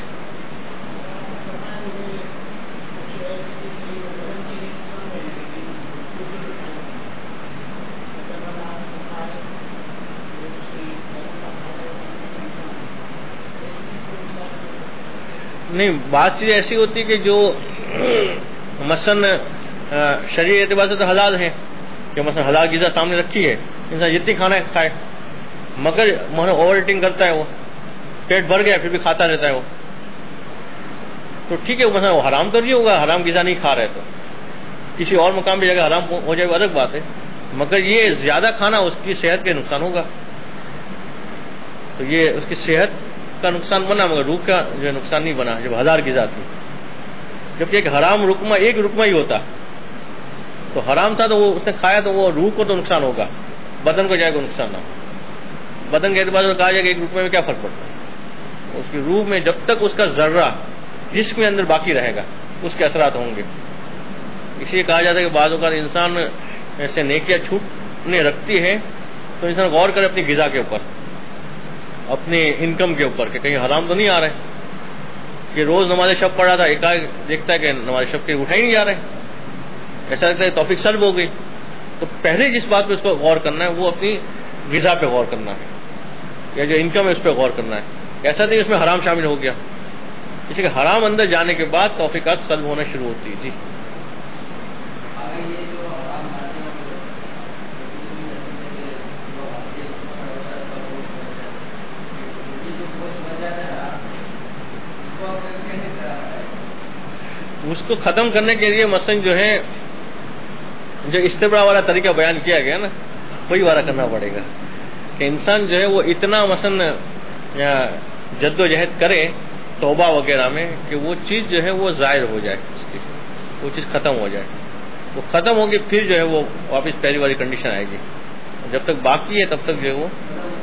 نہیں، بات چیز ایسی ہوتی ہے کہ جو مثلا شرعی اعتبار سے تو حلال ہے، کہ مثلا حلال غذا سامنے رکھی ہے، انسان جتنی کھانا ہے کھائے، مگر اوور ایٹنگ کرتا ہے، وہ پیٹ بھر گیا پھر بھی کھاتا رہتا ہے وہ، تو ٹھیک ہے، مثلا وہ حرام تو نہیں ہوگا، حرام غذا نہیں کھا رہے تو کسی اور مقام پہ جگہ حرام ہو جائے وہ الگ بات ہے، مگر یہ زیادہ کھانا اس کی صحت کے نقصان ہوگا، تو یہ اس کی صحت کا نقصان بنا مگر روح کا جو نقصان نہیں بنا جب ہزار غذا تھی. جبکہ ایک حرام رکمہ ایک رکمہ ہی ہوتا، تو حرام تھا تو وہ اس نے کھایا تو وہ روح کو تو نقصان ہوگا، بدن کو جائے گا نقصان نہ. بدن کے اعتبار سے کہا جائے کہ ایک رکمے میں کیا فرق پڑتا ہے، اس کی روح میں جب تک اس کا ذرہ جسم کے اندر باقی رہے گا اس کے اثرات ہوں گے. اس لیے کہا جاتا ہے کہ بعض اوقات انسان ایسے نیکیاں چھوٹنے رکھتی ہے تو انسان غور کرے اپنی غذا کے اوپر، اپنے انکم کے اوپر، کہ کہیں حرام تو نہیں آ رہے. کہ روز نماز شب پڑھا تھا، ایک دیکھتا ہے کہ نماز شب کے اٹھا ہی نہیں جا رہے، ایسا لگتا ہے توفیق سلب ہو گئی. تو پہلے جس بات پہ اس کو غور کرنا ہے وہ اپنی غذا پہ غور کرنا ہے، یا جو انکم ہے اس پہ غور کرنا ہے. ایسا نہیں اس میں حرام شامل ہو گیا، اس لیے کہ حرام اندر جانے کے بعد توفیقات سلب ہونا شروع ہوتی ہے. جی اس کو ختم کرنے کے لیے مثلا جو ہے جو استبراء والا طریقہ بیان کیا گیا نا وہی والا کرنا پڑے گا، کہ انسان جو ہے وہ اتنا مثلا جد و جہد کرے توبہ وغیرہ میں کہ وہ چیز جو ہے وہ ظاہر ہو جائے، اس کی وہ چیز ختم ہو جائے. وہ ختم ہوگی پھر جو ہے وہ واپس پہلی والی کنڈیشن آئے گی. جب تک باقی ہے تب تک جو ہے وہ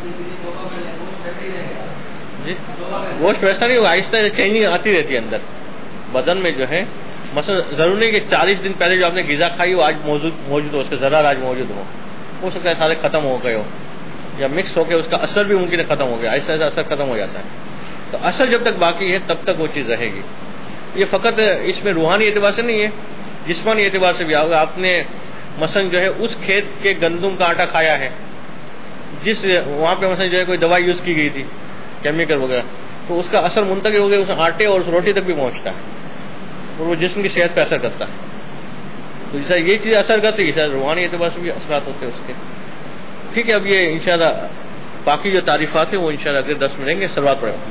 جی گوشت ویسا نہیں ہوگا، آہستہ چینجنگ آتی رہتی ہے اندر بدن میں جو ہے. مثلا ضرور نہیں کہ چالیس دن پہلے جو آپ نے غذا کھائی وہ آج موجود موجود ہو، اس کے ذرات آج موجود ہو، ہو سکتا ہے سارے ختم ہو گئے ہو یا مکس ہو کے اس کا اثر بھی ممکن ہے ختم ہو گیا، آہستہ آہستہ اثر ختم ہو جاتا ہے. تو اثر جب تک باقی ہے تب تک وہ چیز رہے گی. یہ فقط اس میں روحانی اعتبار سے نہیں ہے، جسمانی اعتبار سے بھی ہوگا. آپ نے مثلا جو ہے اس کھیت کے گندم کا آٹا کھایا ہے جس وہاں پہ مثلا جو ہے کوئی دوائی یوز کی گئی تھی کیمیکل وغیرہ، تو اس کا اثر منتقل ہو گیا اس آٹے اور اس روٹی تک بھی پہنچتا ہے اور وہ جسم کی صحت پہ اثر کرتا ہے. تو جیسا یہ چیز اثر کرتی ہے جیسا روحانی اعتبار سے بھی اثرات ہوتے ہیں اس کے. ٹھیک ہے، اب یہ انشاءاللہ باقی جو تعریفات ہیں وہ انشاءاللہ اگلے دس ملیں گے. سلوات پڑھیں.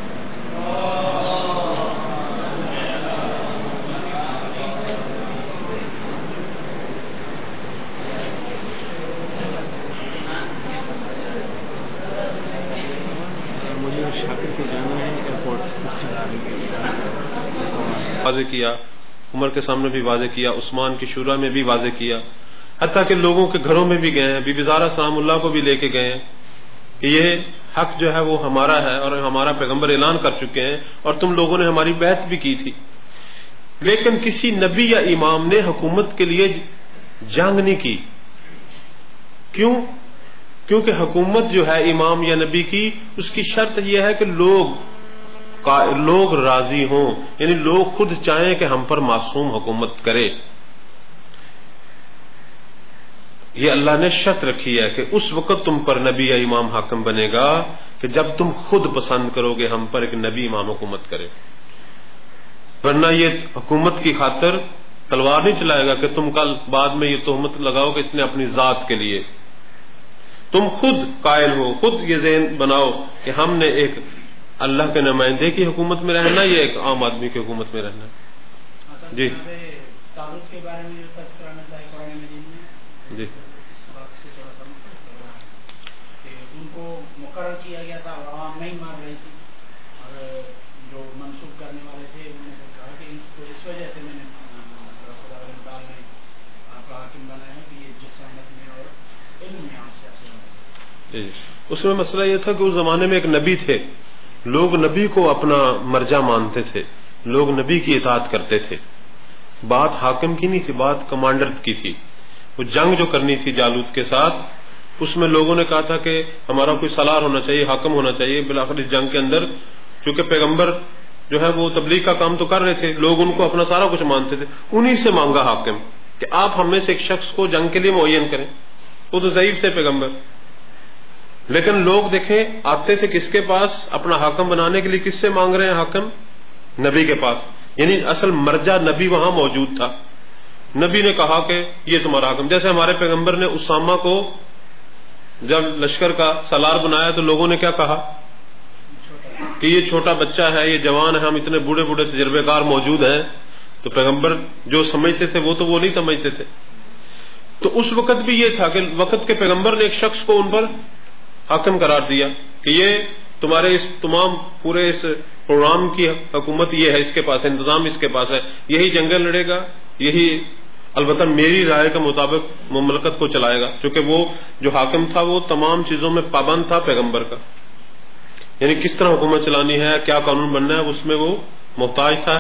واضح کیا، عمر کے سامنے بھی واضح کیا، عثمان کی شورا میں بھی واضح کیا، حتیٰ کہ لوگوں کے گھروں میں بھی گئے ہیں. بی بی زہرا سلام اللہ کو بھی لے کے گئے ہیں کہ یہ حق جو ہے وہ ہمارا ہے اور ہمارا پیغمبر اعلان کر چکے ہیں اور تم لوگوں نے ہماری بیعت بھی کی تھی. لیکن کسی نبی یا امام نے حکومت کے لیے جنگ نہیں کی. کیوں؟ کیونکہ حکومت جو ہے امام یا نبی کی اس کی شرط یہ ہے کہ لوگ لوگ راضی ہوں، یعنی لوگ خود چاہیں کہ ہم پر معصوم حکومت کرے. یہ اللہ نے شرط رکھی ہے کہ اس وقت تم پر نبی یا امام حاکم بنے گا کہ جب تم خود پسند کرو گے ہم پر ایک نبی امام حکومت کرے. ورنہ یہ حکومت کی خاطر تلوار نہیں چلائے گا کہ تم کل بعد میں یہ تہمت لگاؤ کہ اس نے اپنی ذات کے لیے. تم خود قائل ہو، خود یہ ذہن بناؤ کہ ہم نے ایک اللہ کے نمائندے کی حکومت میں رہنا یا ایک عام آدمی کی حکومت میں رہنا. جی तालुत के बारे में जो तज़किरा मिलता है कुरान मजीद में जी इस बात से थोड़ा सा मुख्तलिफ लग रहा है कि उनको मुकर्रर किया गया था और आवाम नहीं मान रही थी और जो मनसूख करने वाले थे उन्होंने कहा कि इनको इस वजह से मैंने खुदा ताला ने आपका हाकिम बनाया है कि ये जिस्मानत में और इल्म में आपसे जी। उसमें मसला ये था कि उस जमाने में एक नबी थे, लोग नबी को अपना मर्जा मानते थे, लोग नबी की इताअत करते थे। बात हाकिम की नहीं थी, बात कमांडर की थी। वो जंग जो करनी थी जालूत के साथ, उसमें लोगों ने कहा था कि हमारा कोई सलार होना चाहिए, हाकिम होना चाहिए। बिलाखिर इस जंग के अंदर चूंकि पैगंबर जो है वो तबलीग का काम तो कर रहे थे, लोग उनको अपना सारा कुछ मानते थे, उन्हीं से मांगा हाकिम कि आप हमें से एक शख्स को जंग के लिए मुअय्यन करें। वो तो ज़ईफ थे पैगंबर, लेकिन लोग देखें आते थे किसके पास अपना हाकिम बनाने के लिए, किससे मांग रहे हैं हाकिम? नबी के पास। यानी असल मर्जा नबी वहां मौजूद था। नबी ने कहा कि ये तुम्हारा हाकिम। जैसे हमारे पैगंबर ने उसामा को जब लश्कर का सलार बनाया तो लोगों ने क्या कहा कि ये छोटा बच्चा है, ये जवान है, हम इतने बूढ़े बूढ़े तजर्बेकार मौजूद हैं। तो पैगंबर जो समझते थे वो तो वो नहीं समझते थे। तो उस वक्त भी ये था कि वक्त के पैगंबर ने एक शख्स को उन पर हाकिम करार दिया कि ये तुम्हारे इस तमाम पूरे इस प्रोग्राम की हुकूमत ये है, इसके पास है, इंतजाम इसके पास है, यही जंगल लड़ेगा, यही अलबत्ता मेरी राय के मुताबिक मुमलकत को चलाएगा। क्योंकि वो जो हाकिम था वो तमाम चीजों में पाबंद था पैगंबर का, यानी किस तरह हुकूमत चलानी है, क्या कानून बनना है, उसमें वो मोहताज था